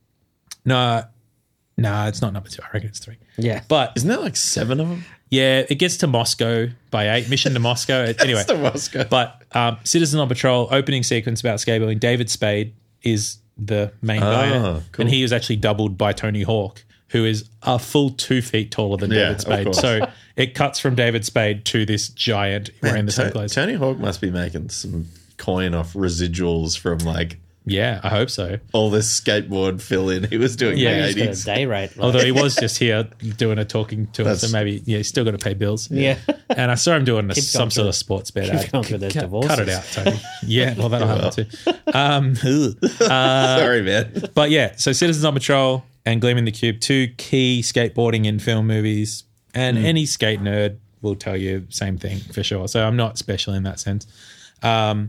no, no, it's not number two. I reckon it's three. Yeah. But Isn't there like seven of them? yeah, it gets to Moscow by eight. Mission to Moscow. Anyway, It's the Moscow. but um, Citizen on Patrol, opening sequence about skateboarding. David Spade is the main guy, in it. Oh, cool. And he was actually doubled by Tony Hawk, who is a full two feet taller than Yeah, David of Spade. course. So it cuts from David Spade to this giant wearing the same To- clothes. Tony Hawk must be making some coin off residuals from like Yeah, I hope so. all this skateboard fill in he was doing Yeah, in the He's got eighties. a day rate. Like, Although he was just here doing a talking to us, so That's- maybe yeah, he's still got to pay bills. yeah. And I saw him doing a, Keep some going sort through- of sports bet. keep ad. going through those cut, divorces. cut it out, Tony. Yeah, well, that'll happen too. Um, Sorry, man. but yeah, so Citizens on Patrol and Gleaming the Cube, two key skateboarding in film movies, and any skate nerd will tell you same thing for sure. So I'm not special in that sense. Um,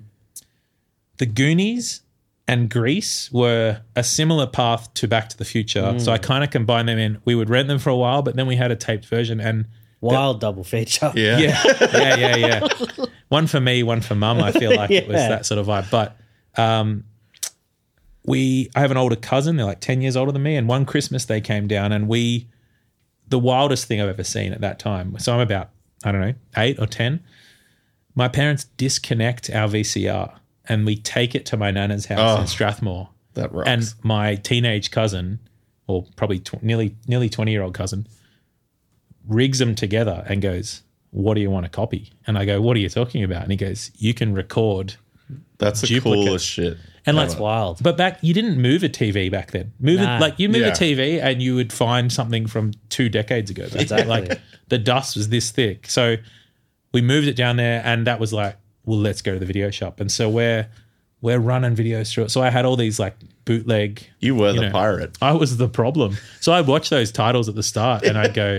the Goonies and Grease were a similar path to Back to the Future. So I kind of combined them in. We would rent them for a while, but then we had a taped version and Wild double feature. Yeah. yeah, yeah, yeah, yeah. One for me, one for mum. I feel like it was Yeah. that sort of vibe. But um, we, I have an older cousin. They're like ten years older than me. And one Christmas they came down, and we, the wildest thing I've ever seen at that time. So I'm about, I don't know, eight or ten. My parents disconnect our V C R, and we take it to my nana's house Oh, in Strathmore. That rocks. And my teenage cousin, or probably tw- nearly nearly twenty year old cousin, rigs them together and goes, "What do you want to copy?" And I go, "What are you talking about?" And he goes, "You can record." That's the duplicate. coolest shit. And like, That's wild. but back, you didn't move a T V back then. Move Nah. it like you move Yeah. a T V and you would find something from two decades ago. Back. Exactly. Like the dust was this thick. So we moved it down there, and that was like, well, let's go to the video shop. And so we're we're running videos through it. So I had all these like bootleg. You were you the know, pirate. I was the problem. So I'd watch those titles at the start, and I'd go,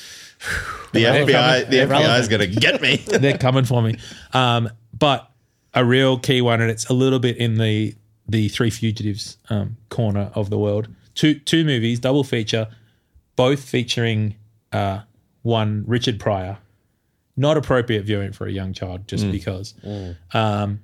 The F B I, the F B I is Irrelevant. going to get me. they're coming for me. Um, but a real key one, and it's a little bit in the the Three Fugitives um, corner of the world. Two two movies, double feature, both featuring uh, one Richard Pryor. Not appropriate viewing for a young child, just because. Um,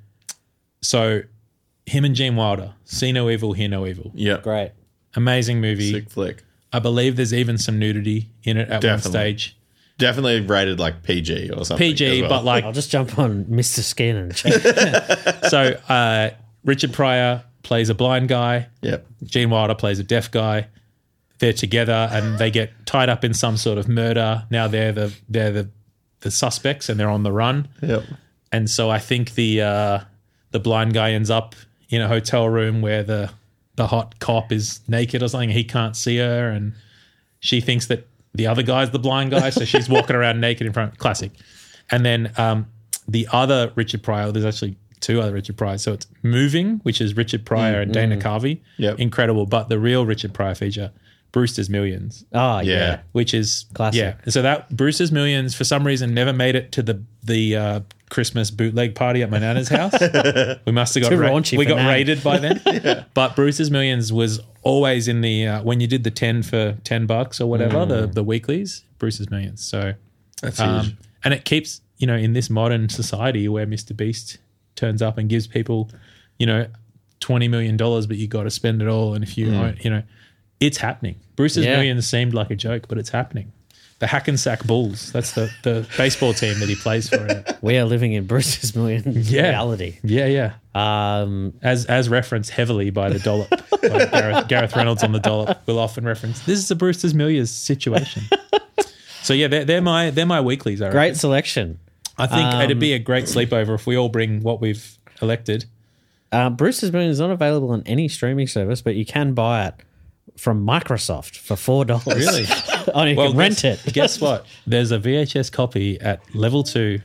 so him and Gene Wilder, See No Evil, Hear No Evil. Yeah. Great. Amazing movie. Sick flick. I believe there's even some nudity in it at Definitely. one stage. Definitely rated like P G or something. P G, as well. but like I'll just jump on Mister Skin and check. so. Uh, Richard Pryor plays a blind guy. Yep. Gene Wilder plays a deaf guy. They're together and they get tied up in some sort of murder. Now they're the they're the, the suspects and they're on the run. Yep. And so I think the uh, the blind guy ends up in a hotel room where the the hot cop is naked or something. He can't see her, and she thinks that the other guy's the blind guy, so she's walking around naked in front. Classic. And then um, the other Richard Pryor, there's actually two other Richard Pryor. So it's Moving, which is Richard Pryor and Dana Carvey. Yep. Incredible. But the real Richard Pryor feature, Brewster's Millions. Oh, Yeah. yeah. Which is Classic. Yeah, so that Brewster's Millions for some reason never made it to the the uh, Christmas bootleg party at my nana's house. We must have got Too ra- raunchy we for got Nan. raided by then. But Brewster's Millions was always in the uh, when you did the ten for ten bucks or whatever Mm. the the weeklies. Brewster's Millions. So That's um, huge. and it keeps you know in this modern society where Mister Beast turns up and gives people you know twenty million dollars, but you got to spend it all, and if you own, you know. It's happening. Brewster's Yeah. Millions seemed like a joke, but it's happening. The Hackensack Bulls. That's the, the baseball team that he plays for. In it. We are living in Bruce's Million Yeah. reality. Yeah, yeah. Um, As as referenced heavily by the dollop. by Gareth, Gareth Reynolds on the dollop will often reference. This is a Brewster's Millions situation. So yeah, they're, they're my they're my weeklies. I reckon. great selection. I think Um, it'd be a great sleepover if we all bring what we've elected. Uh, Bruce's Million is not available on any streaming service, but you can buy it from Microsoft for four dollars. Really? Oh, you can rent guess, it. Guess what? There's a V H S copy at level two.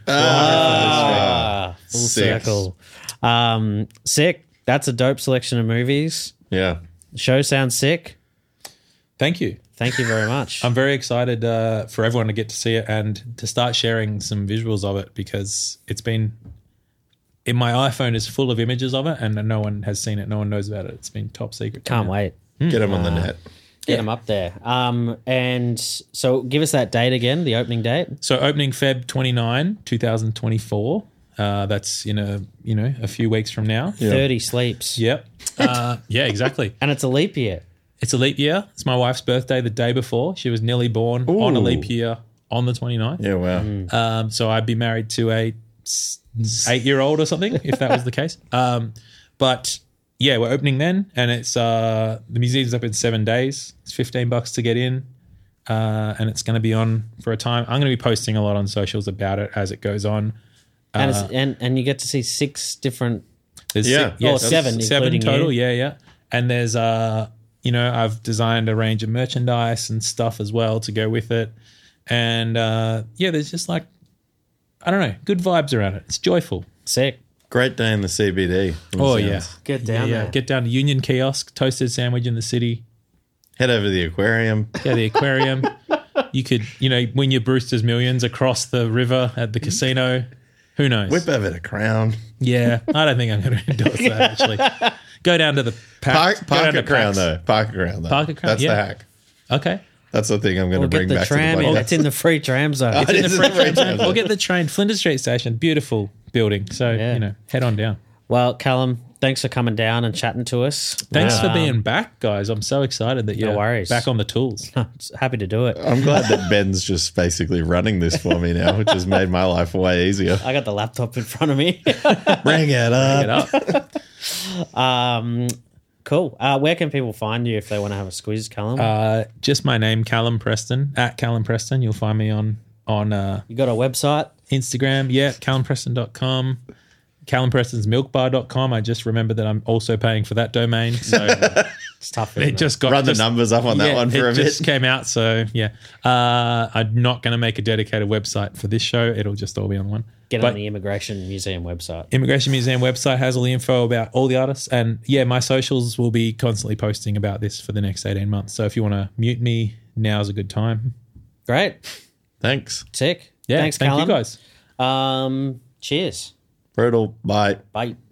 Ah, full Sick. circle. Um, sick. That's a dope selection of movies. Yeah. The show sounds sick. Thank you. Thank you very much. I'm very excited uh, for everyone to get to see it and to start sharing some visuals of it because it's been in my iPhone is full of images of it and no one has seen it. No one knows about it. It's been top secret. Can't Yeah. wait. Get them on the net. Get them up there. Um, and so give us that date again, the opening date. So opening Feb twenty-ninth, twenty twenty-four. Uh, that's in a you know a few weeks from now. thirty sleeps. Yep. Uh, yeah, exactly. And it's a leap year. It's a leap year. It's my wife's birthday the day before. She was nearly born on a Ooh. leap year on the twenty-ninth. Yeah, wow. Um, so I'd be married to a s- eight-year-old or something if that was the case. Um, but yeah, we're opening then, and it's uh, the museum's up in seven days. It's fifteen bucks to get in, uh, and it's going to be on for a time. I'm going to be posting a lot on socials about it as it goes on. And, Uh, it's, and and you get to see six different. There's Yeah. six, yeah, Oh, there's seven, seven including total. you. Yeah, yeah. And there's uh, you know, I've designed a range of merchandise and stuff as well to go with it, and uh, yeah, there's just like, I don't know, good vibes around it. It's joyful. Sick. Great day in the C B D. Oh Sounds- yeah, Get yeah, down yeah. there. Get down to Union Kiosk, toasted sandwich in the city. Head over to the aquarium. Yeah, the aquarium. You could, you know, win your Brewster's Millions across the river at the casino. Who knows? Whip over to Crown. Yeah, I don't think I'm going to endorse that actually. Go down to the Park, pack, park at Crown, though. Park at Crown, though. Park at Crown, That's yeah. the hack. Okay. That's the thing I'm going Or to bring get the back tram to the in. podcast. It's in the free tram zone. Oh, It's in it the is free in the free tram. tram. Or get the train, Flinders Street Station, beautiful building. So, Yeah. you know, head on down. Well, Callum, thanks for coming down and chatting to us. Thanks for Um, being back, guys. I'm so excited that you're worries. back on the tools. Happy to do it. I'm glad that Ben's just basically running this for me now, which has made my life way easier. I got the laptop in front of me. Bring it up. Get up. um, cool. Uh, where can people find you if they want to have a squeeze, Callum? Uh, just my name, Callum Preston, at Callum Preston. You'll find me on on uh, you got a website? Instagram. Yeah, callum preston dot com. callum prestons milk bar dot com. I just remembered that I'm also paying for that domain. So It's tough. isn't it just got Run the just- numbers up on that yeah, one for it a bit. just came out. So yeah, uh, I'm not going to make a dedicated website for this show. It'll just all be on one. Get But on the Immigration Museum website. Immigration Museum website has all the info about all the artists. And yeah, my socials will be constantly posting about this for the next eighteen months. So if you want to mute me, now's a good time. Great. Thanks. Sick. Yeah, Thanks, thank Callum. you guys. Um, cheers. Brutal. Bye. Bye.